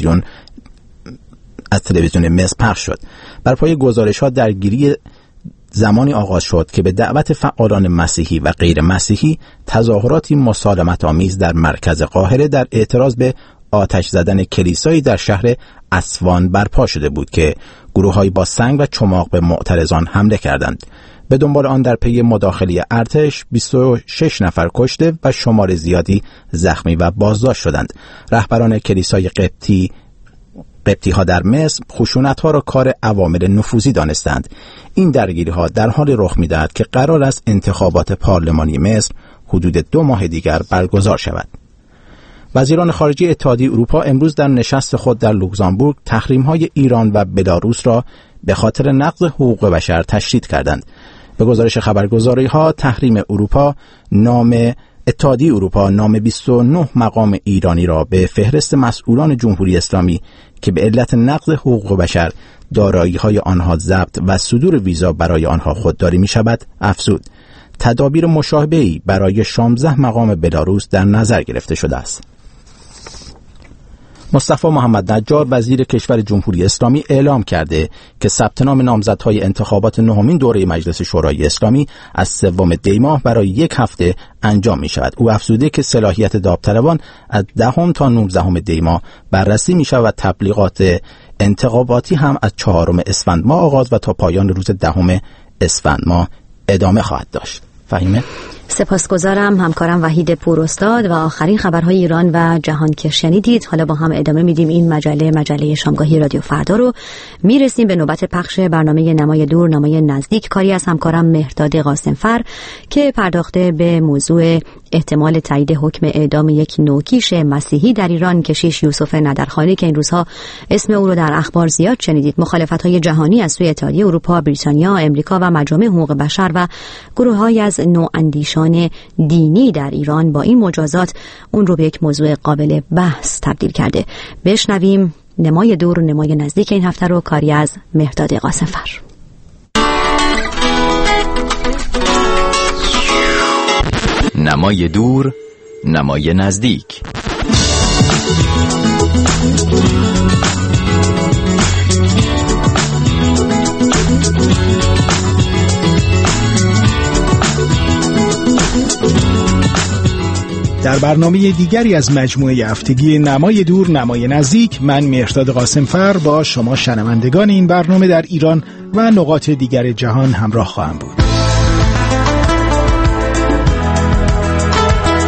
از تلویزیون مصر پخش شد. بر پایه گزارش‌ها درگیری زمانی آغاز شد که به دعوت فعالان مسیحی و غیر مسیحی تظاهراتی مسالمت‌آمیز در مرکز قاهره در اعتراض به آتش زدن کلیسایی در شهر اسوان برپا شده بود که گروه‌هایی با سنگ و چماق به معترضان حمله کردند. به دنبال آن در پی مداخله ارتش 26 نفر کشته و شمار زیادی زخمی و بازداشت شدند. رهبران کلیسای قبطی ها در مصر خشونت‌ها را کار عوامل نفوذی دانستند. این درگیری‌ها در حال رخ می‌دهد که قرار است انتخابات پارلمانی مصر حدود 2 ماه دیگر برگزار شود. وزیران خارجه اتحادیه اروپا امروز در نشست خود در لوکزامبورگ تحریم‌های ایران و بلاروس را به خاطر نقض حقوق بشر تشدید کردند. به گزارش خبرگزاری‌ها تحریم اتحادیه اروپا نام 29 مقام ایرانی را به فهرست مسئولان جمهوری اسلامی که به علت نقض حقوق بشر دارایی‌های آنها ضبط و صدور ویزا برای آنها خودداری می‌شود افزود. تدابیر مشابهی برای 16 مقام بلاروس در نظر گرفته شده است. مصطفی محمد نجار وزیر کشور جمهوری اسلامی اعلام کرده که ثبت نام نامزدهای انتخابات 9مین دوره مجلس شورای اسلامی از 3 دی ماه برای 1 هفته انجام می شود. او افزوده که صلاحیت داوطلبان از 10 تا 19 دی ماه بررسی می شود و تبلیغات انتخاباتی هم از 4 اسفند ماه آغاز و تا پایان روز 10 اسفند ماه ادامه خواهد داشت. فهیمه؟ سپاسگزارم همکارم وحید پوراستاد و آخرین خبرهای ایران و جهان که شنیدید. حالا با هم ادامه میدیم این مجله شامگاهی رادیو فردا رو. میرسیم به نوبت پخش برنامه نمای دور نمای نزدیک، کاری از همکارم مهرداد قاسمفر که پرداخته به موضوع احتمال تایید حکم اعدام یک نوکیش مسیحی در ایران، کشیش یوسف ندرخانی که این روزها اسم او رو در اخبار زیاد شنیدید. مخالفت‌های جهانی از سوی اتحادیه اروپا، بریتانیا، امریکا و مجامع حقوق بشر و گروه‌های از نواندیشان دینی در ایران با این مجازات اون رو به یک موضوع قابل بحث تبدیل کرده. بشنویم نمای دور نمای نزدیک این هفته رو، کاری از مهرداد قاسمفر. نمای دور نمای نزدیک. در برنامه دیگری از مجموعه هفتگی نمای دور نمای نزدیک، من مهرداد قاسمفر با شما شنوندگان این برنامه در ایران و نقاط دیگر جهان همراه خواهم بود.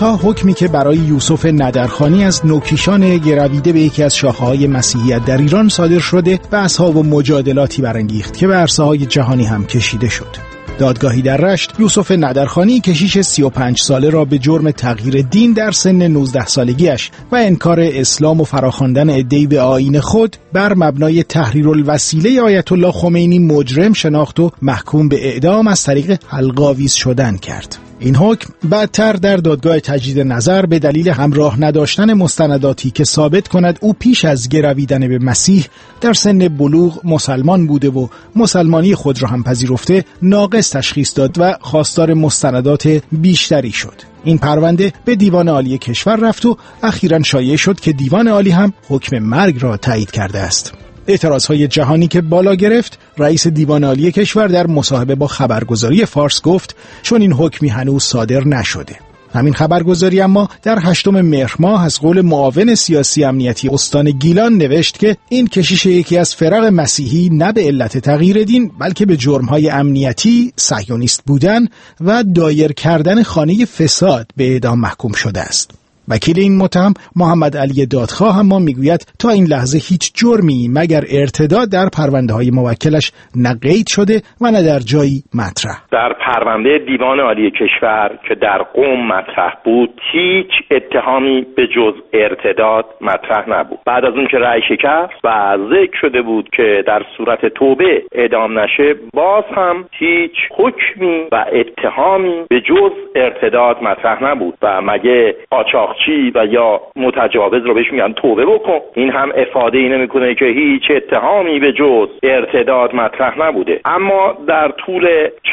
روزها حکمی که برای یوسف ندرخانی از نوکیشان گرویده به یکی از شاخه‌های مسیحیت در ایران صادر شده و اصحاب و مجادلاتی برانگیخت که به عرصه‌های جهانی هم کشیده شد. دادگاهی در رشت یوسف ندرخانی کشیش 35 ساله را به جرم تغییر دین در سن 19 سالگیش و انکار اسلام و فراخواندن عده‌ای به آیین خود بر مبنای تحریرالوسیله آیت الله خمینی مجرم شناخت و محکوم به اعدام از طریق حلق‌آویز شدن کرد. این حکم بعدتر در دادگاه تجدید نظر به دلیل همراه نداشتن مستنداتی که ثابت کند او پیش از گرویدن به مسیح در سن بلوغ مسلمان بوده و مسلمانی خود را هم پذیرفته ناقص تشخیص داد و خواستار مستندات بیشتری شد. این پرونده به دیوان عالی کشور رفت و اخیراً شایع شد که دیوان عالی هم حکم مرگ را تایید کرده است. اعتراضهای جهانی که بالا گرفت، رئیس دیوان عالی کشور در مصاحبه با خبرگزاری فارس گفت چون این حکمی هنوز صادر نشده. همین خبرگزاری اما در 8 مهر ماه از قول معاون سیاسی امنیتی استان گیلان نوشت که این کشیش یکی از فرق مسیحی نه به علت تغییر دین بلکه به جرم‌های امنیتی، صهیونیست بودن و دایر کردن خانه فساد به اعدام محکوم شده است. وکیل این متهم محمد علی دادخواه هم میگوید تا این لحظه هیچ جرمی مگر ارتداد در پرونده‌های موکلش نه قید شده و نه در جایی مطرح. در پرونده دیوان عالی کشور که در قم مطرح بود هیچ اتهامی به جز ارتداد مطرح نبود. بعد از اون که رأی شکست و ذکر شده بود که در صورت توبه اعدام نشه، باز هم هیچ حکمی و اتهامی به جز ارتداد مطرح نبود و مگه قاچاقچی و یا متجاوز رو بهش میگن توبه بکن؟ این هم افاده ای نمیکنه که هیچ اتهامی به جز ارتداد مطرح نبوده. اما در طول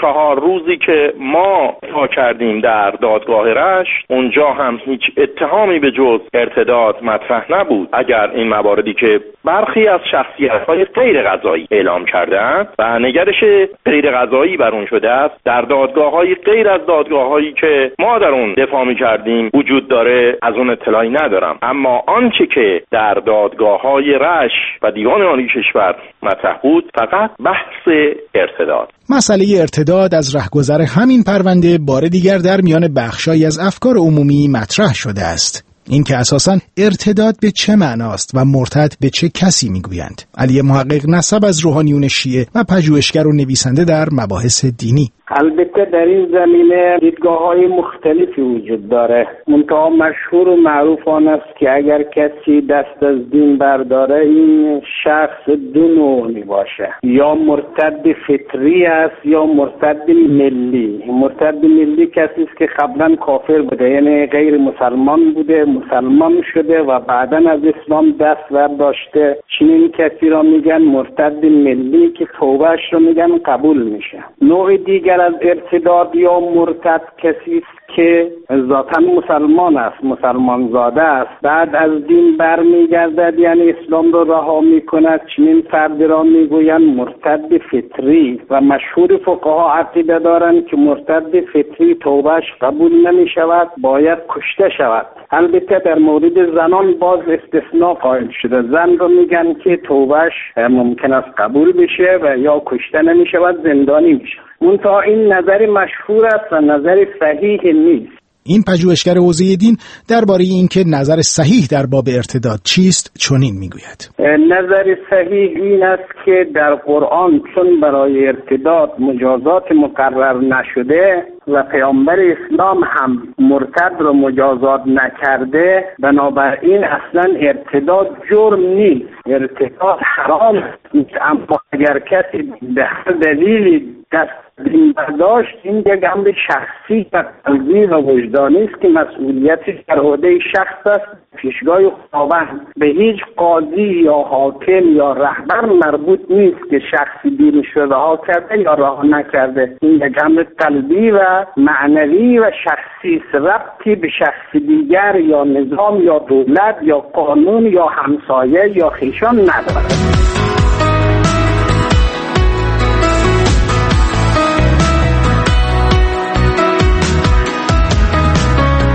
4 روزی که ما تا کردیم در دادگاه رشت، اونجا هم هیچ اتهامی به جز ارتداد مطرح نبود. اگر این مواردی که برخی از شخصیت‌های غیر قضایی اعلام کردند و نگرش غیر قضایی بر اون شده است، در دادگاه‌های غیر از دادگاه‌هایی که ما در اون دفاع می‌کردیم وجود داره، از اون اطلاعی ندارم. اما آنچه که در دادگاه‌های رشت و دیوان عالی کشور مطرح بود فقط بحث ارتداد. مسئله ارتداد از رهگذر همین پرونده بار دیگر در میان بخشایی از افکار عمومی مطرح شده است. این که اساساً ارتداد به چه معناست و مرتد به چه کسی میگویند. علی محقق نسب از روحانیون شیعه و پژوهشگر و نویسنده در مباحث دینی. البته در این زمینه دیدگاه‌های مختلفی وجود داره. منتها مشهور و معروف آن است که اگر کسی دست از دین برداره این شخص دو نوع میباشه، یا مرتد فطری است یا مرتد ملی. مرتد ملی کسی است که قبلا کافر بوده، یعنی غیر مسلمان بوده، مسلمان شده و بعداً از اسلام دست برداشته. چنین کسی را میگن مرتد ملی که توبهش رو میگن قبول میشه. نوع دیگر از ارتداد یا مرتد کسی است که ذاتاً مسلمان است، مسلمان زاده است، بعد از دین برمیگردد، یعنی اسلام رو رها میکند. چنین فرد را میگویند مرتد فطری و مشهور فقها عقیده دارند که مرتد فطری توبهش قبول نمیشود، باید کشته شود. البته در مورد زنان باز استثناء قائل شده. زن رو میگن که توبهش ممکن است قبول بشه و یا کشته نمیشود، زندانی میشه. منتها این نظر مشهور است و نظر صحیح نیست. این پژوهشگر حوزه دین درباره اینکه نظر صحیح در باب ارتداد چیست چنین میگوید. نظر صحیح این است که در قرآن چون برای ارتداد مجازات مقرر نشده و پیامبر اسلام هم مرتد رو مجازات نکرده، بنابراین اصلا ارتداد جرم نیست، ارتداد حرام است. اما اگر کسی به هر دلیلی دست دین برداشت، این یک امر شخصی و قلبی و وجدانی است که مسئولیتش در عهده شخص است، پیشگاه خداوند. به هیچ قاضی یا حاکم یا رهبر مربوط نیست که شخصی دینش رو رها کرده یا رها نکرده. این یک امر قلبی و معنوی و شخصی، ربطی به شخص دیگر یا نظام یا دولت یا قانون یا همسایه یا خویشان ندارد.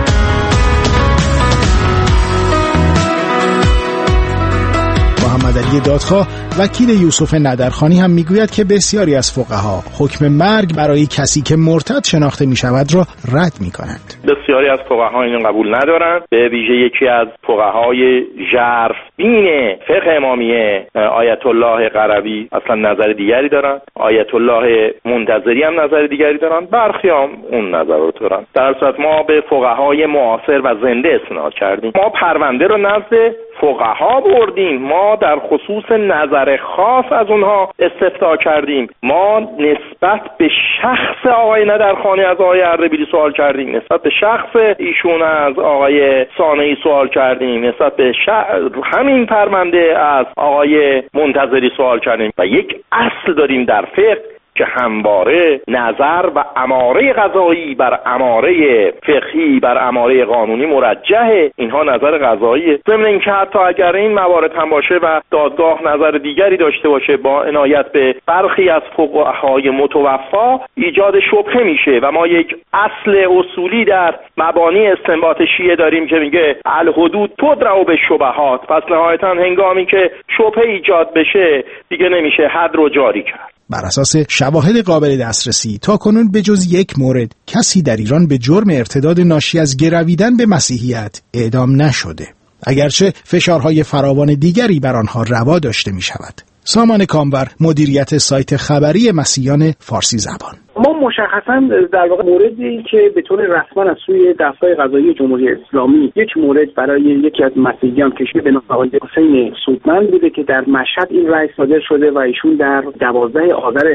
محمد علی علی دادخواه، وکیل یوسف ندرخانی هم میگوید که بسیاری از فقها حکم مرگ برای کسی که مرتد شناخته میشود را رد میکنند. بسیاری از فقها اینو قبول ندارند. به ویژه یکی از فقهای ژرف بین فقه امامیه آیت الله قربی اصلا نظر دیگری دارن، آیت الله منتظری هم نظر دیگری دارن، برخی هم اون نظرات دارن. در صورت ما به فقهای معاصر و زنده استناد کردیم. ما پرونده رو نزد فقها بردیم، ما در خصوص نظر خاص از اونها استفتاء کردیم، ما نسبت به شخص آقای ندرخانی از آقای اردبیلی سوال کردیم، نسبت به شخص ایشون از آقای صانعی سوال کردیم، نسبت به همین پرونده از آقای منتظری سوال کردیم و یک اصل داریم در فقه که همواره نظر و اماره قضایی بر اماره فقهی بر اماره قانونی مرجحه. اینها نظر قضاییه. ضمن اینکه حتی اگر این موارد هم باشه و دادگاه نظر دیگری داشته باشه با عنایت به برخی از فقهای متوفا ایجاد شبهه میشه و ما یک اصل اصولی در مبانی استنباط شیعه داریم که میگه الحدود تدرع بالشبهات. پس نهایتا هنگامی که شبهه ایجاد بشه دیگه نمیشه حد رو جاری کرد. بر اساس شواهد قابل دسترسی تاکنون به جز یک مورد کسی در ایران به جرم ارتداد ناشی از گرویدن به مسیحیت اعدام نشده، اگرچه فشارهای فراوان دیگری بر آنها روا داشته می شود. سامان کامبر، مدیریت سایت خبری مسیحیان فارسی زبان. ما مشخصا در واقع موردی که به طور رسما از سوی دستگاه قضایی جمهوری اسلامی یک مورد برای یکی از مسیحیان کشیده به نام آقای حسین سودمند بوده که در مشهد این رأی صادر شده و ایشون در 12 آذر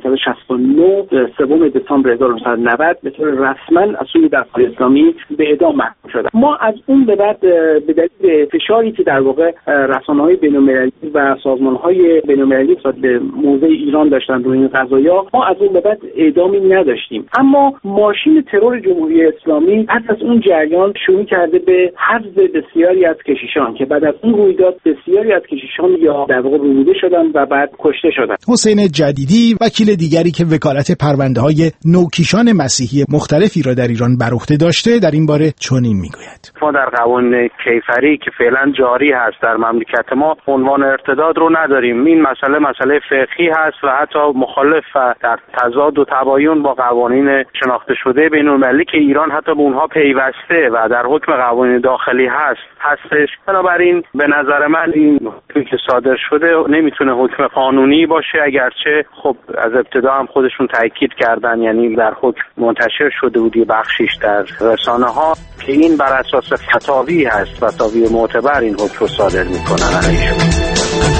1369 3 دسامبر 1990 به طور رسما از سوی دستگاه اسلامی به اعدام محکوم شده. ما از اون به بعد به دلیل فشاری که در واقع رسانه‌های بین‌المللی و سازمان‌های بین‌المللی به موضع ایران داشتن روی این قضایا، ما از اون به بعد اعدامی نداشتیم. اما ماشین ترور جمهوری اسلامی پس از اون جریان شروع کرده به حذف بسیاری از کشیشان که بعد از اون رویداد بسیاری از کشیشان یا در واقع ربوده شدن و بعد کشته شدن. حسین جدیدی، وکیل دیگری که وکالت پرونده‌های نوکیشان مسیحی مختلفی را در ایران بر عهده داشته، در این باره چنین میگوید: ما در قوانین کیفری که فعلا جاری هست در مملکت ما عنوان ارتداد رو نداریم. این مسئله فقهی هست و حتی مخالف و در تضاد و تباین با قوانین شناخته شده بین‌المللی که ایران حتی به اونها پیوسته و در حکم قوانین داخلی هستش. بنابراین به نظر من این حکمی که صادر شده نمیتونه حکم قانونی باشه، اگرچه خب از ابتدا هم خودشون تاکید کردن، یعنی در حکم منتشر شده بود بخشیش در رسانه‌ها که این بر اساس فتاوی هست، فتاوی معتبر این حکم رو صادر میکنن علیشون.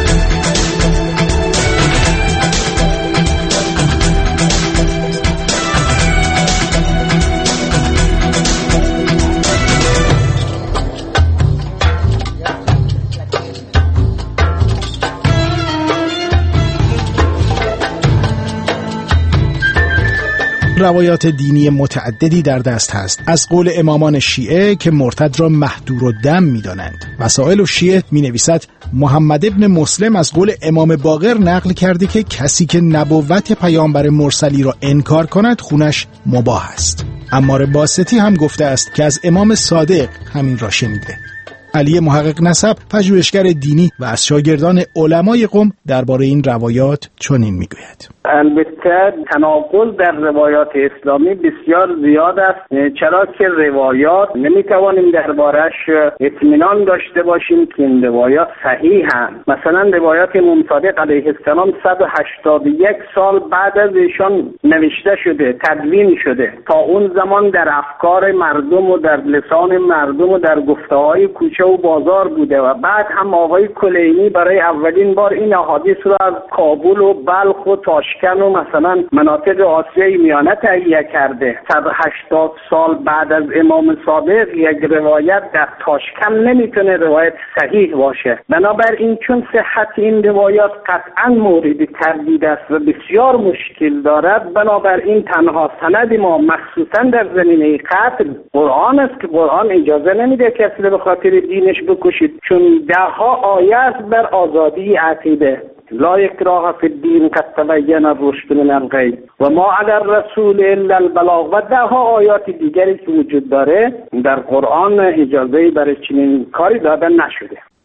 روایات دینی متعددی در دست هست، از قول امامان شیعه که مرتد را مهدور الدم می‌دانند. وسائل الشیعه می‌نویسد محمد ابن مسلم از قول امام باقر نقل کرده که کسی که نبوت پیامبر مرسلی را انکار کند خونش مباح است. عمار باسطی هم گفته است که از امام صادق همین را شنیده. علی محقق نسب، پژوهشگر دینی و از شاگردان علمای قم، درباره این روایات چنین میگوید: البته تناقض در روایات اسلامی بسیار زیاد است، چرا که روایات نمیتوانیم دربارش اطمینان داشته باشیم که این روایات صحیحند. مثلا روایات امام صادق علیه السلام 181 سال بعد از ایشان نوشته شده، تدوین شده. تا اون زمان در افکار مردم و در لسان مردم و در گفته‌های کوچه و بازار بوده و بعد هم آقای کلینی برای اولین بار این احادیث رو از کابل و بلخ و تاشکن و مثلا مناطق آسیای میانه تهیه کرده. 180 سال بعد از امام صادق یک روایت در تاشکن نمیتونه روایت صحیح باشه. بنابراین چون صحت این روایات قطعا مورد تردید است و بسیار مشکل دارد، بنابراین تنها سند ما مخصوصا در زمینه قتل قرآن است که قرآن اجازه نمیده کسی به خاطر دینش بکشید، چون دهها آیه است بر آزادی عقیده. لا اکراه فی الدین قد تبین الرشد من الغی و ما علی الرسول الا البلاغ و دهها آیات دیگری که وجود داره در قرآن اجازه برای چنین کاری داده نشده.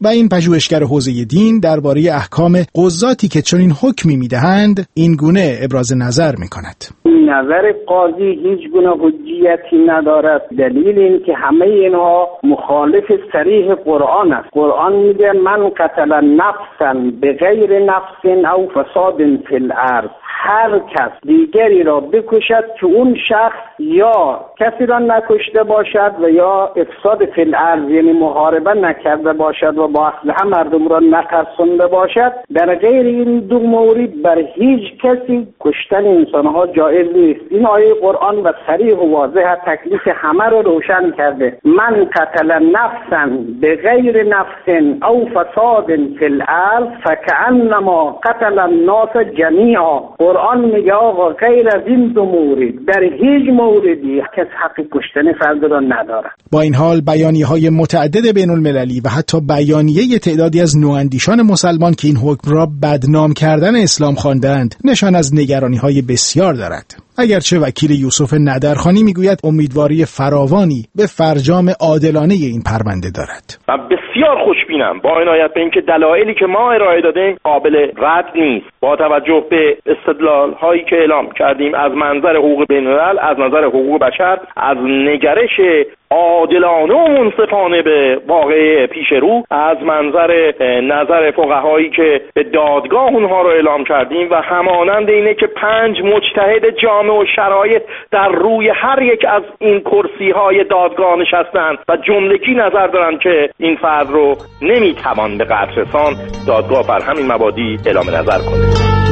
و این پژوهشگر حوزه دین درباره احکام قضاتی که چنین حکمی میدهند این گونه ابراز نظر میکند. نظر قاضی هیچ گونه حجیتی ندارد. دلیل این که همه اینها مخالف صریح قرآن است. قرآن میگه من قتل نفسا بغیر نفس او فساد فی الارض، هر کس دیگری را بکشد که اون شخص یا کسی را نکشته باشد و یا افساد فی الارض یعنی محاربه نکرده باشد و با اسلحه مردم را نترسانده باشد، در غیر این دو مورد بر هیچ کسی کشتن انسانها جایز نیست. این آیه قرآن و صریح و واضح تکلیف همه را روشن کرده. من قتل نفسا بغیر نفس او فساد فی الارض فکأنما قتل الناس جمیعا. قرآن میگه آقا غیر از این دو مورد در هیچ موردی کس حق کشتن فرد را نداره. با این حال بیانیه‌های متعدد بین المللی و حتی بیانیه تعدادی از نواندیشان مسلمان که این حکم را بدنام کردن اسلام خواندند نشان از نگرانی‌های بسیار دارد. اگرچه وکیل یوسف ندرخانی میگوید امیدواری فراوانی به فرجام عادلانه این پرونده دارد. و بسیار خوشبینم با عنایت به اینکه دلایلی که ما ارائه دادیم قابل رد نیست. با توجه به استدلال هایی که اعلام کردیم از منظر حقوق بین‌الملل، از نظر حقوق بشر، از نگرش عادلانه و منصفانه به واقعه پیش رو، از نظر فقهایی که به دادگاه اونها رو اعلام کردیم و همانند اینه که 5 مجتهد جامع و شرایط در روی هر یک از این کرسی های دادگاه نشستند و جملگی نظر دارن که این فرد رو نمیتوان به قتل رساند، دادگاه بر همین مبادی اعلام نظر کنه.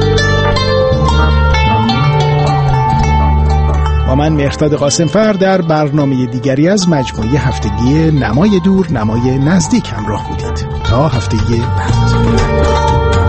با من مهرداد قاسمفر در برنامه دیگری از مجموعه هفتگی نمای دور نمای نزدیک همراه بودید. تا هفته بعد.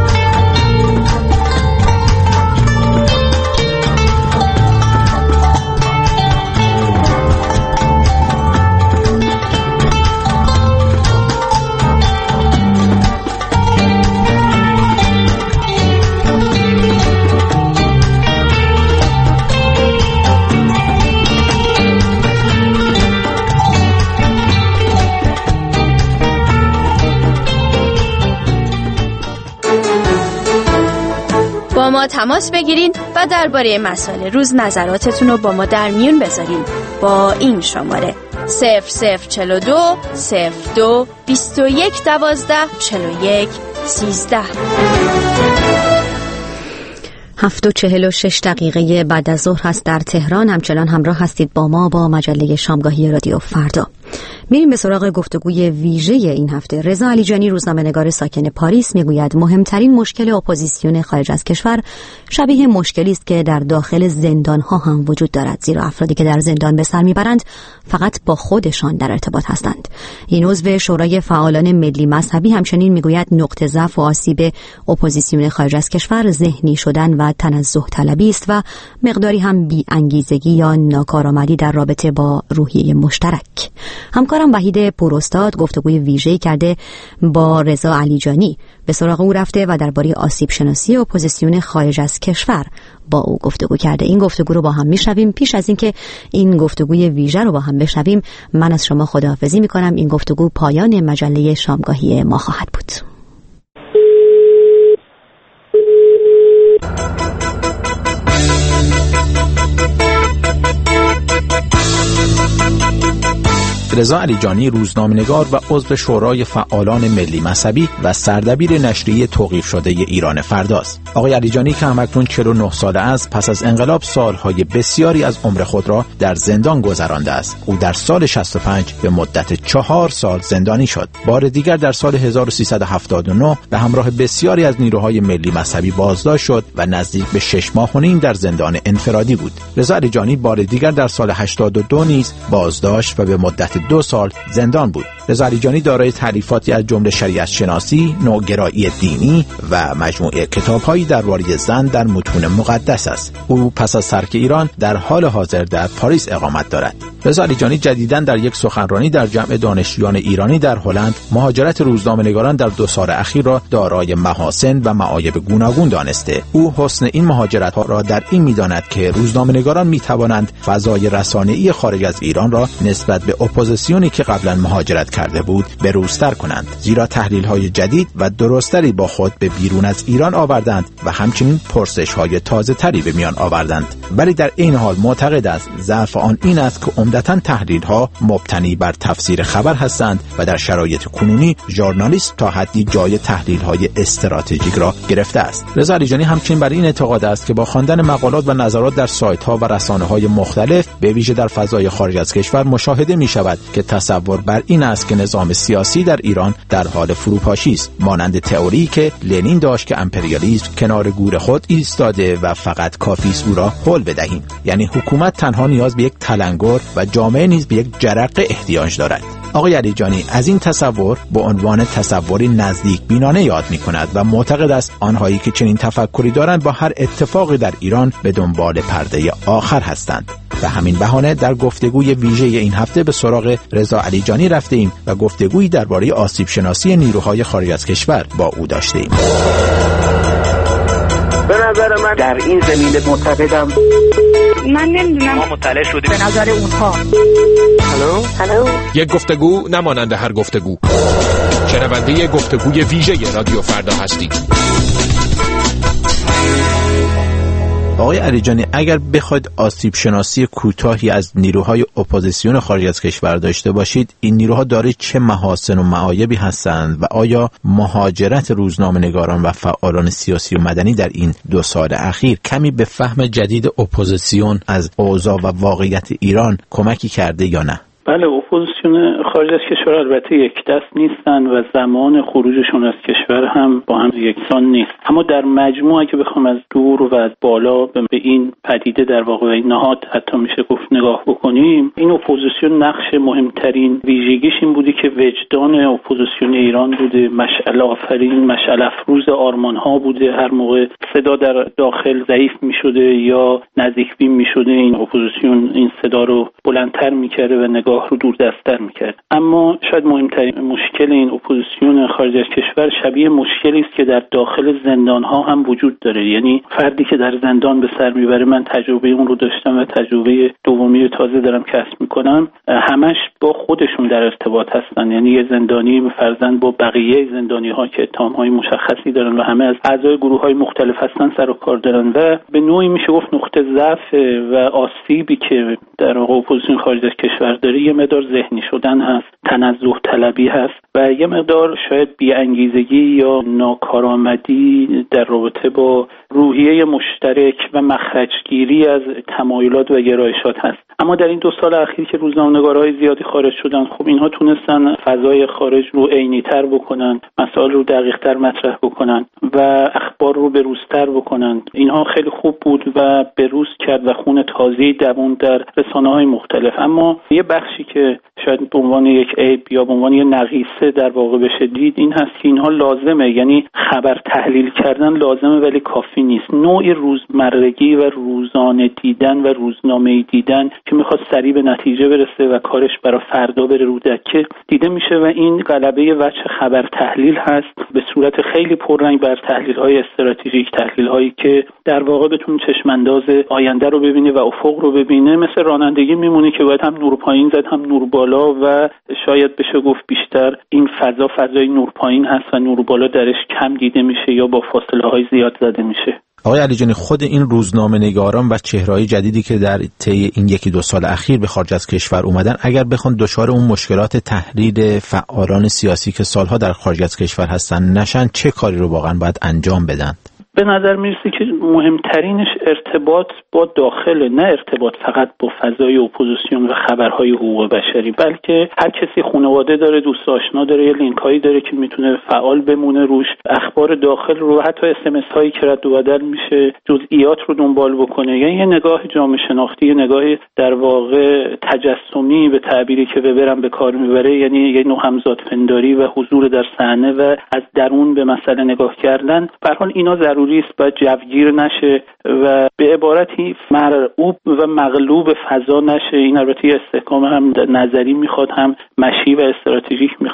با ما تماس بگیرین و درباره مسائل روز نظراتتون رو با ما در میون بذارین با این شماره 0042 02 21 12 41 13. 7:46 بعد از ظهر هست در تهران. همچنان همراه هستید با ما با مجله شامگاهی رادیو فردا. میریم به سراغ گفتگوی ویژه این هفته. رضا علیجانی روزنامه‌نگار ساکن پاریس میگوید مهمترین مشکل اپوزیسیون خارج از کشور شبیه مشکلی است که در داخل زندان‌ها هم وجود دارد، زیرا افرادی که در زندان به سر میبرند فقط با خودشان در ارتباط هستند. این عضو شورای فعالان ملی مذهبی همچنین میگوید نقطه ضعف و آسیب اپوزیسیون خارج از کشور ذهنی شدن و تنزه طلبی است و مقداری هم بی انگیزگی یا ناکارآمدی در رابطه با روحیه مشترک. همکارم وحید پوراستاد گفتگوی ویژه‌ای کرده با رضا علیجانی، به سراغ او رفته و درباره آسیب شناسی اپوزیسیون خارج از کشور با او گفتگو کرده. این گفتگو رو با هم میشنویم. پیش از اینکه این گفتگوی ویژه رو با هم بشنویم من از شما خداحافظی میکنم. این گفتگو پایان مجله شامگاهی ما خواهد بود. رضا علیجانی روزنامه‌نگار و عضو شورای فعالان ملی مذهبی و سردبیر نشریه توقیف شده ایران فرداست. آقای علیجانی که همکنون 49 ساله است، پس از انقلاب سالهای بسیاری از عمر خود را در زندان گذرانده است. او در سال 65 به مدت 4 سال زندانی شد. بار دیگر در سال 1379 به همراه بسیاری از نیروهای ملی مذهبی بازداشت شد و نزدیک به 6 ماه و نیم در زندان انفرادی بود. رضا علیجانی بار دیگر در سال 82 نیز بازداشت و به مدت 2 سال زندان بود. رضا علیجانی دارای تالیفاتی از جمله شریعت شناسی، نوگرایی دینی و مجموعه کتاب‌هایی درباره زن در متون مقدس است. او پس از ترک ایران در حال حاضر در پاریس اقامت دارد. رضا علیجانی جدیداً در یک سخنرانی در جمع دانشجویان ایرانی در هلند مهاجرت روزنامه‌نگاران در 2 سال اخیر را دارای محاسن و معایب گوناگون دانسته. او حسن این مهاجرت‌ها را در این می‌داند که روزنامه‌نگاران می‌توانند فضای رسانه‌ای خارج از ایران را نسبت به اپوزیسیون اپوزیسیونی که قبلا مهاجرت کرده بود بروزتر کنند، زیرا تحلیل‌های جدید و درستری با خود به بیرون از ایران آوردند و همچنین پرسش‌های تازه‌تری به میان آوردند. ولی در این حال معتقد است ضعف آن این است که عمدتاً تحلیل‌ها مبتنی بر تفسیر خبر هستند و در شرایط کنونی ژورنالیست تا حدی جای تحلیل‌های استراتژیک را گرفته است. رضا علیجانی همچنین بر این اعتقاد است که با خواندن مقالات و نظرات در سایت‌ها و رسانه‌های مختلف به ویژه در فضای خارج از کشور مشاهده می‌شود که تصور بر این است که نظام سیاسی در ایران در حال فروپاشی است، مانند تئوری که لنین داشت که امپریالیسم کنار گور خود ایستاده و فقط کافی است او را حل بدهیم. یعنی حکومت تنها نیاز به یک تلنگر و جامعه نیز به یک جرقه احتیاج دارد. آقای علیجانی از این تصور به عنوان تصوری نزدیک بینانه یاد می‌کند و معتقد است آنهایی که چنین تفکری دارند با هر اتفاقی در ایران به دنبال پرده آخر هستند. به همین بهانه در گفتگوی ویژه این هفته به سراغ رضا علیجانی رفتیم و گفتگویی درباره آسیب شناسی نیروهای خارج از کشور با او داشتیم. به نظر من در این زمینه معتقدم من نمیدونم ما مطلع شدیم به نظر اونها. هلو یک گفتگو نمانند هر گفتگو. شنونده گفتگوی ویژه رادیو فردا هستید. آقای علیجانی اگر بخواید آسیب شناسی کوتاهی از نیروهای اپوزیسیون خارج از کشور داشته باشید، این نیروها دارای چه محاسن و معایبی هستند و آیا مهاجرت روزنامه‌نگاران و فعالان سیاسی و مدنی در این 2 سال اخیر کمی به فهم جدید اپوزیسیون از اوضاع و واقعیت ایران کمکی کرده یا نه؟ بله، اپوزیسیون خارج از کشور البته یک دست نیستن و زمان خروجشون از کشور هم با هم یکسان نیست، اما در مجموع اگه بخوام از دور و از بالا به این پدیده در واقع این نهاد حتی میشه گفت نگاه بکنیم، این اپوزیسیون نقش مهمترین ویژگیش این بوده که وجدان اپوزیسیون ایران بوده، مشعل آفرین، مشعل افروز آرمان‌ها بوده. هر موقع صدا در داخل ضعیف میشده یا نزدیک بین میشده، این اپوزیسیون این صدا رو بلندتر میکرده و نگاه رو دور دست‌تر میکرد. اما شاید مهمترین مشکل این اپوزیسیون خارج از کشور شبیه مشکلی است که در داخل زندان‌ها هم وجود داره. یعنی فردی که در زندان به سر میبره، من تجربه اون رو داشتم و تجربه دومی تازه دارم کسب میکنم، همش با خودشون در ارتباط هستن. یعنی یه زندانی فرضاً با بقیه زندانی‌ها که اتهام‌های مشخصی دارن و همه از اعضای گروه‌های مختلف هستن سر و کار دارن و به نوعی میشه گفت نقطه ضعف و آسیبی که در اپوزیسیون خارج از کشور داره یه مقدار ذهنی شدن هست، تنزه طلبی هست و یه مقدار شاید بی‌انگیزگی یا ناکارآمدی در رابطه با روحیه مشترک و مخرجگیری از تمایلات و گرایشات هست. اما در این 2 سال اخیر که روزنامه‌نگارهای زیادی خارج شدن، خب اینها تونستن فضای خارج رو عینی‌تر بکنن، مسائل رو دقیق‌تر مطرح بکنن و اخبار رو بروزتر بکنن. اینها خیلی خوب بود و بروز کرد و خون تازه‌ای دووند در رسانه‌های مختلف. اما یه بخشی که شاید به عنوان یک عیب یا به عنوان یک نقیصه در واقع بشه دید این هست که اینها لازمه، یعنی خبر تحلیل کردن لازمه ولی کافی نیست. نوع روزمرگی و روزانه دیدن و روزنامه‌ای دیدن که میخواد سریع به نتیجه برسه و کارش برای فردا بره رو دکه دیده میشه و این غلبه وجه خبر تحلیل هست به صورت خیلی پررنگ بر تحلیل‌های استراتژیک، تحلیل‌هایی که در واقع بتونه چشم‌انداز آینده رو ببینه و افق رو ببینه. مثل رانندگی میمونه که باید هم نور پایین زد هم نور بالا و شاید بشه گفت بیشتر این فضای نور پایین هست و نور بالا درش کم دیده میشه یا با فاصله‌های زیاد زده میشه. آقای علیجانی، خود این روزنامه‌نگاران و چهره‌های جدیدی که در طی این 1-2 سال اخیر به خارج از کشور اومدن، اگر بخوان دچار اون مشکلات تحریر فعالان سیاسی که سالها در خارج از کشور هستن نشن، چه کاری رو واقعا باید انجام بدن؟ به نظر میرسه که مهمترینش ارتباط با داخل، نه ارتباط فقط با فضای اپوزیسیون و خبرهای حقوق بشری، بلکه هر کسی خانواده داره، دوست آشنا داره، یه لینکایی داره که میتونه فعال بمونه روش، اخبار داخل رو، حتی SMS هایی که رد و بدل میشه، جزئیات رو دنبال بکنه. یعنی یه نگاه جامعه شناختی، یه نگاه در واقع تجسمی به تعبیری که وبرم به کار میبره، یعنی یه نوع همزادپنداری و حضور در صحنه و از درون به مسئله نگاه کردن. به هر حال اینا ضروری است و جوگیر نشه و به عبارتی مرعوب و مغلوب فضا نشه. این البته استحکام هم نظری میخواد، هم مشی و استراتژیک میخواد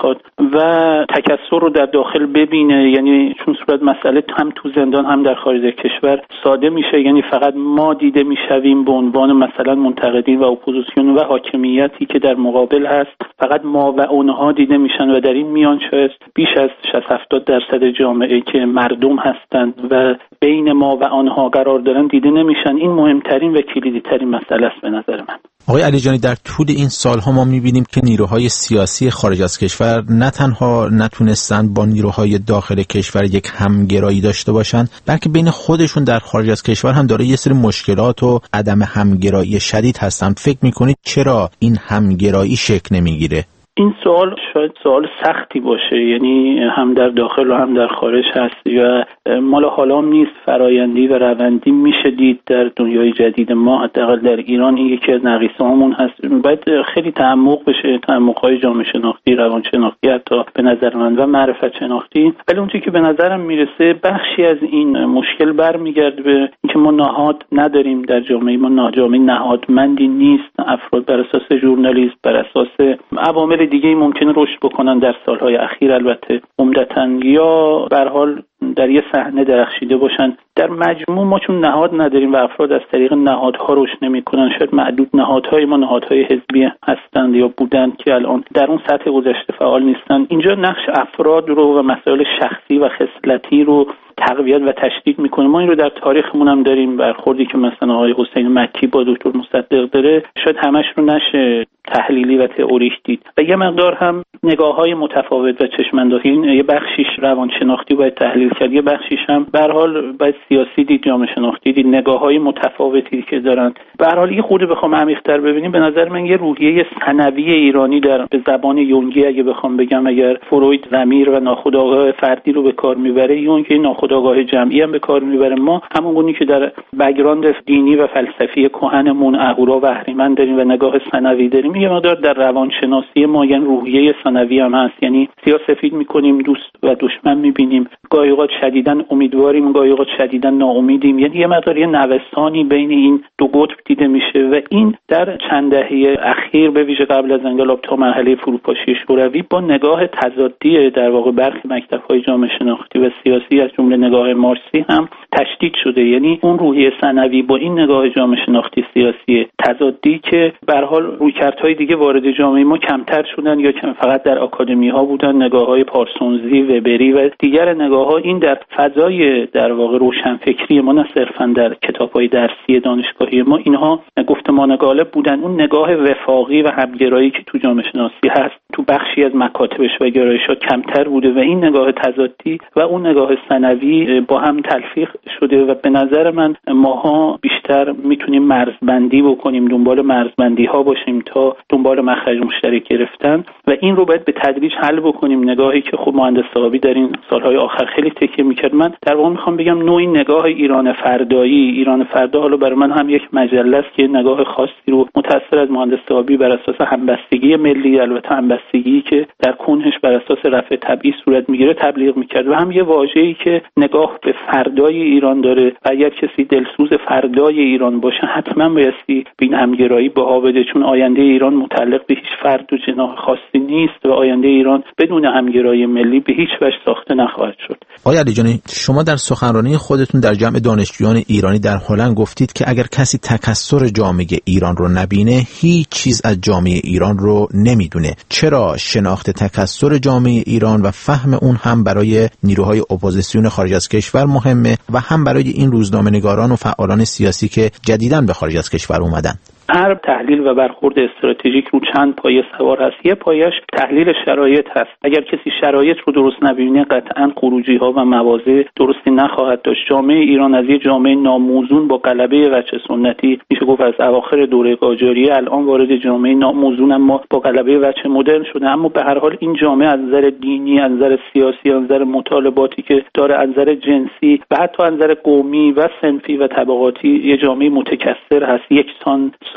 و تکثر رو در داخل ببینه، یعنی چون صورت مسئله هم تو زندان هم در خارج کشور ساده میشه، یعنی فقط ما دیده میشویم به عنوان مثلا منتقدین و اپوزیسیون و حاکمیتی که در مقابل هست، فقط ما و اونها دیده میشن و در این میان شاید بیش از 60-70% جامعه که مردم هستند و بین ما و آنها قرار دارن دیده نمیشن. این مهمترین و کلیدی ترین مسئله است به نظر من. آقای علیجانی، در طول این سالها ما می‌بینیم که نیروهای سیاسی خارج از کشور نه تنها نتونستن با نیروهای داخل کشور یک همگرایی داشته باشن، بلکه بین خودشون در خارج از کشور هم داره یه سری مشکلات و عدم همگرایی شدید هستن. فکر می‌کنید چرا این همگرایی شکل نمیگیره؟ این سوال شاید سوال سختی باشه، یعنی هم در داخل و هم در خارج هست و مال حالا نیست. فرایندی و روندی میشه دید در دنیای جدید ما، حداقل در ایران این یکی از نقیصه‌هامون هست. باید خیلی تعمق بشه، تعمق‌های جامعه شناختی، روان شناختی، حتی به نظر من و معرفت شناختی. ولی اونچه که به نظرم میرسه بخشی از این مشکل برمیگرده به اینکه ما نهاد نداریم در جامعه ما، جامعه نهادمندی نیست. افراد بر اساس ژورنالیسم، بر اساس عوامل دیگه ممکنه رشد بکنن در سالهای اخیر، البته عمدتاً یا به هر حال در یه صحنه درخشیده باشن. در مجموع ما چون نهاد نداریم و افراد از طریق نهادها رشد نمی‌کنن، شاید معدود نهادهای ما نهادهای حزبی هستند یا بودند که الان در اون سطح گذشته فعال نیستن. اینجا نقش افراد رو و مسائل شخصی و خصلتی رو تقویت و تشدید میکنه. ما این رو در تاریخمون هم داریم، برخوردی که مثلا آقای حسین مکی با دکتر مصدق داره شاید همش رو نشه تحلیلی و تئوریک دید و یه مقدار هم نگاه‌های متفاوت و چشم‌اندازی، یه بخشیش روانشناختی باید تحلیل کرد، یه بخشیش هم به هر حال باید سیاسی دید، جامعه شناختی دید، نگاه‌های متفاوتی که دارن. به هر حال یه خورده بخوام عمیق‌تر ببینیم، به نظر من یه روحیه ثانوی ایرانی در به زبان یونگی اگه بخوام بگم، اگر فروید ضمیر و ناخودآگاه فردی رو به کار میبره، یونگ ناخودآگاه جمعی هم به کار میبره. ما همونگونی که در بک‌گراند دینی و فلسفی کهنمون اهورا و اهریمن داریم و نگاه ثانوی داریم، یه مقدار در روانشناسی ما یعنی روحیه ثانوی هم هست، یعنی سیاه‌سفید می‌کنیم، دوست و دشمن می‌بینیم، گاهی اوقات شدیداً امیدواریم، گاهی اوقات شدیداً ناامیدیم، یعنی یه مقدار یه نوسانی بین این دو قطب دیده میشه و این در چند دهه اخیر به ویژه قبل از انقلاب تا مرحله فروپاشی شوروی با نگاه تضادی در واقع برخی مکتب‌های جامعه شناختی و سیاسی از جمله نگاه مارکسی هم تشدید شده. یعنی اون روحیه ثانوی با این نگاه جامعه شناختی سیاسی تضادی که به هر حال رویکردهای دیگه وارد جامعه ما کمتر شدن یا که فقط در آکادمی‌ها بودن، نگاه‌های پارسونزی، وبری و دیگر نگاه‌ها، این در فضای در واقع روشنفکری ما، نه صرفاً در کتاب‌های درسی دانشگاهی ما، اینها گفتمان غالب بودن. اون نگاه وفاقی و همگرایی که تو جامعه شناسی هست تو بخشی از مکاتبش و گرایش‌ها کمتر بوده و این نگاه تضادی و اون نگاه ثانوی با هم تلفیق شده و به نظر من ماها بیشتر میتونیم مرزبندی بکنیم، دنبال مرزبندی‌ها باشیم تا دنبال مخرج مشترک گرفتن و این رو باید به تدریج حل بکنیم. نگاهی که خب مهندس صاحبی در این سالهای آخر خیلی تکیه میکرد، من در واقع میخوام بگم نوعی نگاه ایران فردایی، ایران فردا حالا برای من هم یک مجله است که نگاه خاصی رو متأثر از مهندس صاحبی بر اساس همبستگی ملی، البته همبستگی که در کنهش بر اساس رفع تبعیض صورت میگیره، تبلیغ میکرد و هم یه واژه‌ای که نگاه به فردای ایران داره و اگر کسی دلسوز فردای ایران باشه حتما بایستی بین همگرایی بها بده، چون آینده ایران متعلق به هیچ فرد و جناح خاصی نیست و آینده ایران بدون همگرایی ملی به هیچ وجه ساخته نخواهد شد. آقای علیجانی، شما در سخنرانی خودتون در جمع دانشجویان ایرانی در هلند گفتید که اگر کسی تکثر جامعه ایران رو نبینه هیچ چیز از جامعه ایران رو نمیدونه. چرا شناخت تکثر جامعه ایران و فهم اون هم برای نیروهای اپوزیسیون خارج از کشور مهمه و هم برای این روزنامه‌نگاران و فعالان سیاسی که جدیداً به خارج از کشور اومدن؟ هر تحلیل و برخورد استراتژیک رو چند پایه سوار هست. یه پایش تحلیل شرایط هست. اگر کسی شرایط رو درست نبینه قطعاً خروجی‌ها و مواضع درستی نخواهد داشت. جامعه ایران از یه جامعه ناموزون با غلبه وجه سنتی، میشه گفت از اواخر دوره قاجاریه، الان وارد جامعه ناموزون اما با غلبه وجه مدرن شده. اما به هر حال این جامعه از نظر دینی، از نظر سیاسی، از نظر مطالباتی که داره، از نظر جنسی و حتی از نظر قومی و صنفی و طبقاتی یه جامعه متکثر هست، یکسان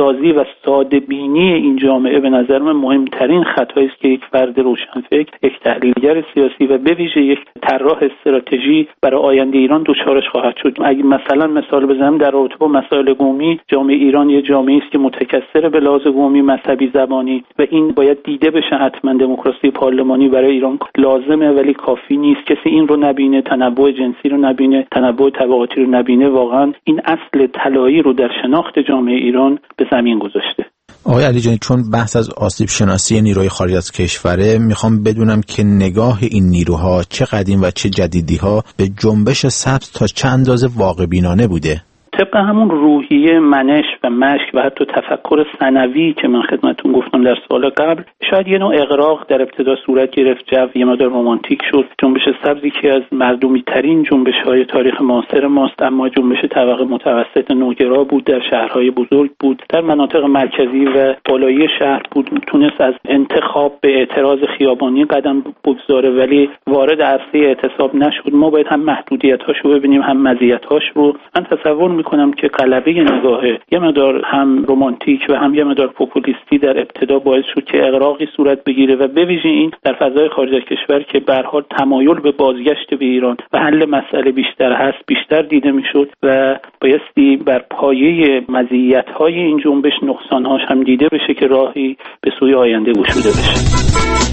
سازی و ساده بینی این جامعه به نظر من مهمترین خطایی است که یک فرد روشنفکر، یک تحلیلگر سیاسی و به ویژه یک طراح استراتژی برای آینده ایران دچارش خواهد شد. اگه مثلا مثال بزنم در رابطه با مسائل قومی، جامعه ایران یه جامعه است که متکثر به لحاظ قومی، مذهبی، زبانی و این باید دیده بشه. حتما دموکراسی پارلمانی برای ایران لازمه ولی کافی نیست. کسی این رو نبینه، تنوع جنسی رو نبینه، تنوع طبقاتی رو نبینه، واقعا این اصل طلایی رو در شناخت جامعه ایران به زمین گذاشته. آقای علی جانی، چون بحث از آسیب شناسی نیروهای خارج از کشوره، میخوام بدونم که نگاه این نیروها چه قدیم و چه جدیدی‌ها به جنبش سبز تا چه اندازه واقع بینانه بوده؟ طبق همون روحیه منش و مشک و حتی تفکر ثانوی که من خدمتتون گفتم در سوال قبل، شاید یه نوع اغراق در ابتدا صورت گرفت، جو یه مقدار رمانتیک شد. جنبش سبزی که از مردمی ترین جنبش‌های تاریخ معاصر ماست، اما جنبش طبقه متوسط نوگرا بود، در شهرهای بزرگ بود، در مناطق مرکزی و بالایی شهر بود. تونست از انتخاب به اعتراض خیابانی قدم بگذاره ولی وارد عرصه اعتصاب نشد. ما باید هم محدودیت‌هاشو ببینیم هم مزیت‌هاش رو. من تصور میکنم که غلبه نگاه یه مقدار هم رمانتیک و هم یه مقدار پوپولیستی در ابتدا باعث شد که اغراقی صورت بگیره و به ویژه این در فضای خارج از کشور که به هر حال تمایل به بازگشت به ایران و حل مسئله بیشتر هست، بیشتر دیده میشد و بایستی بر پایه مزیت‌های این جنبش نقصان‌هاش هم دیده بشه که راهی به سوی آینده گشوده بشه.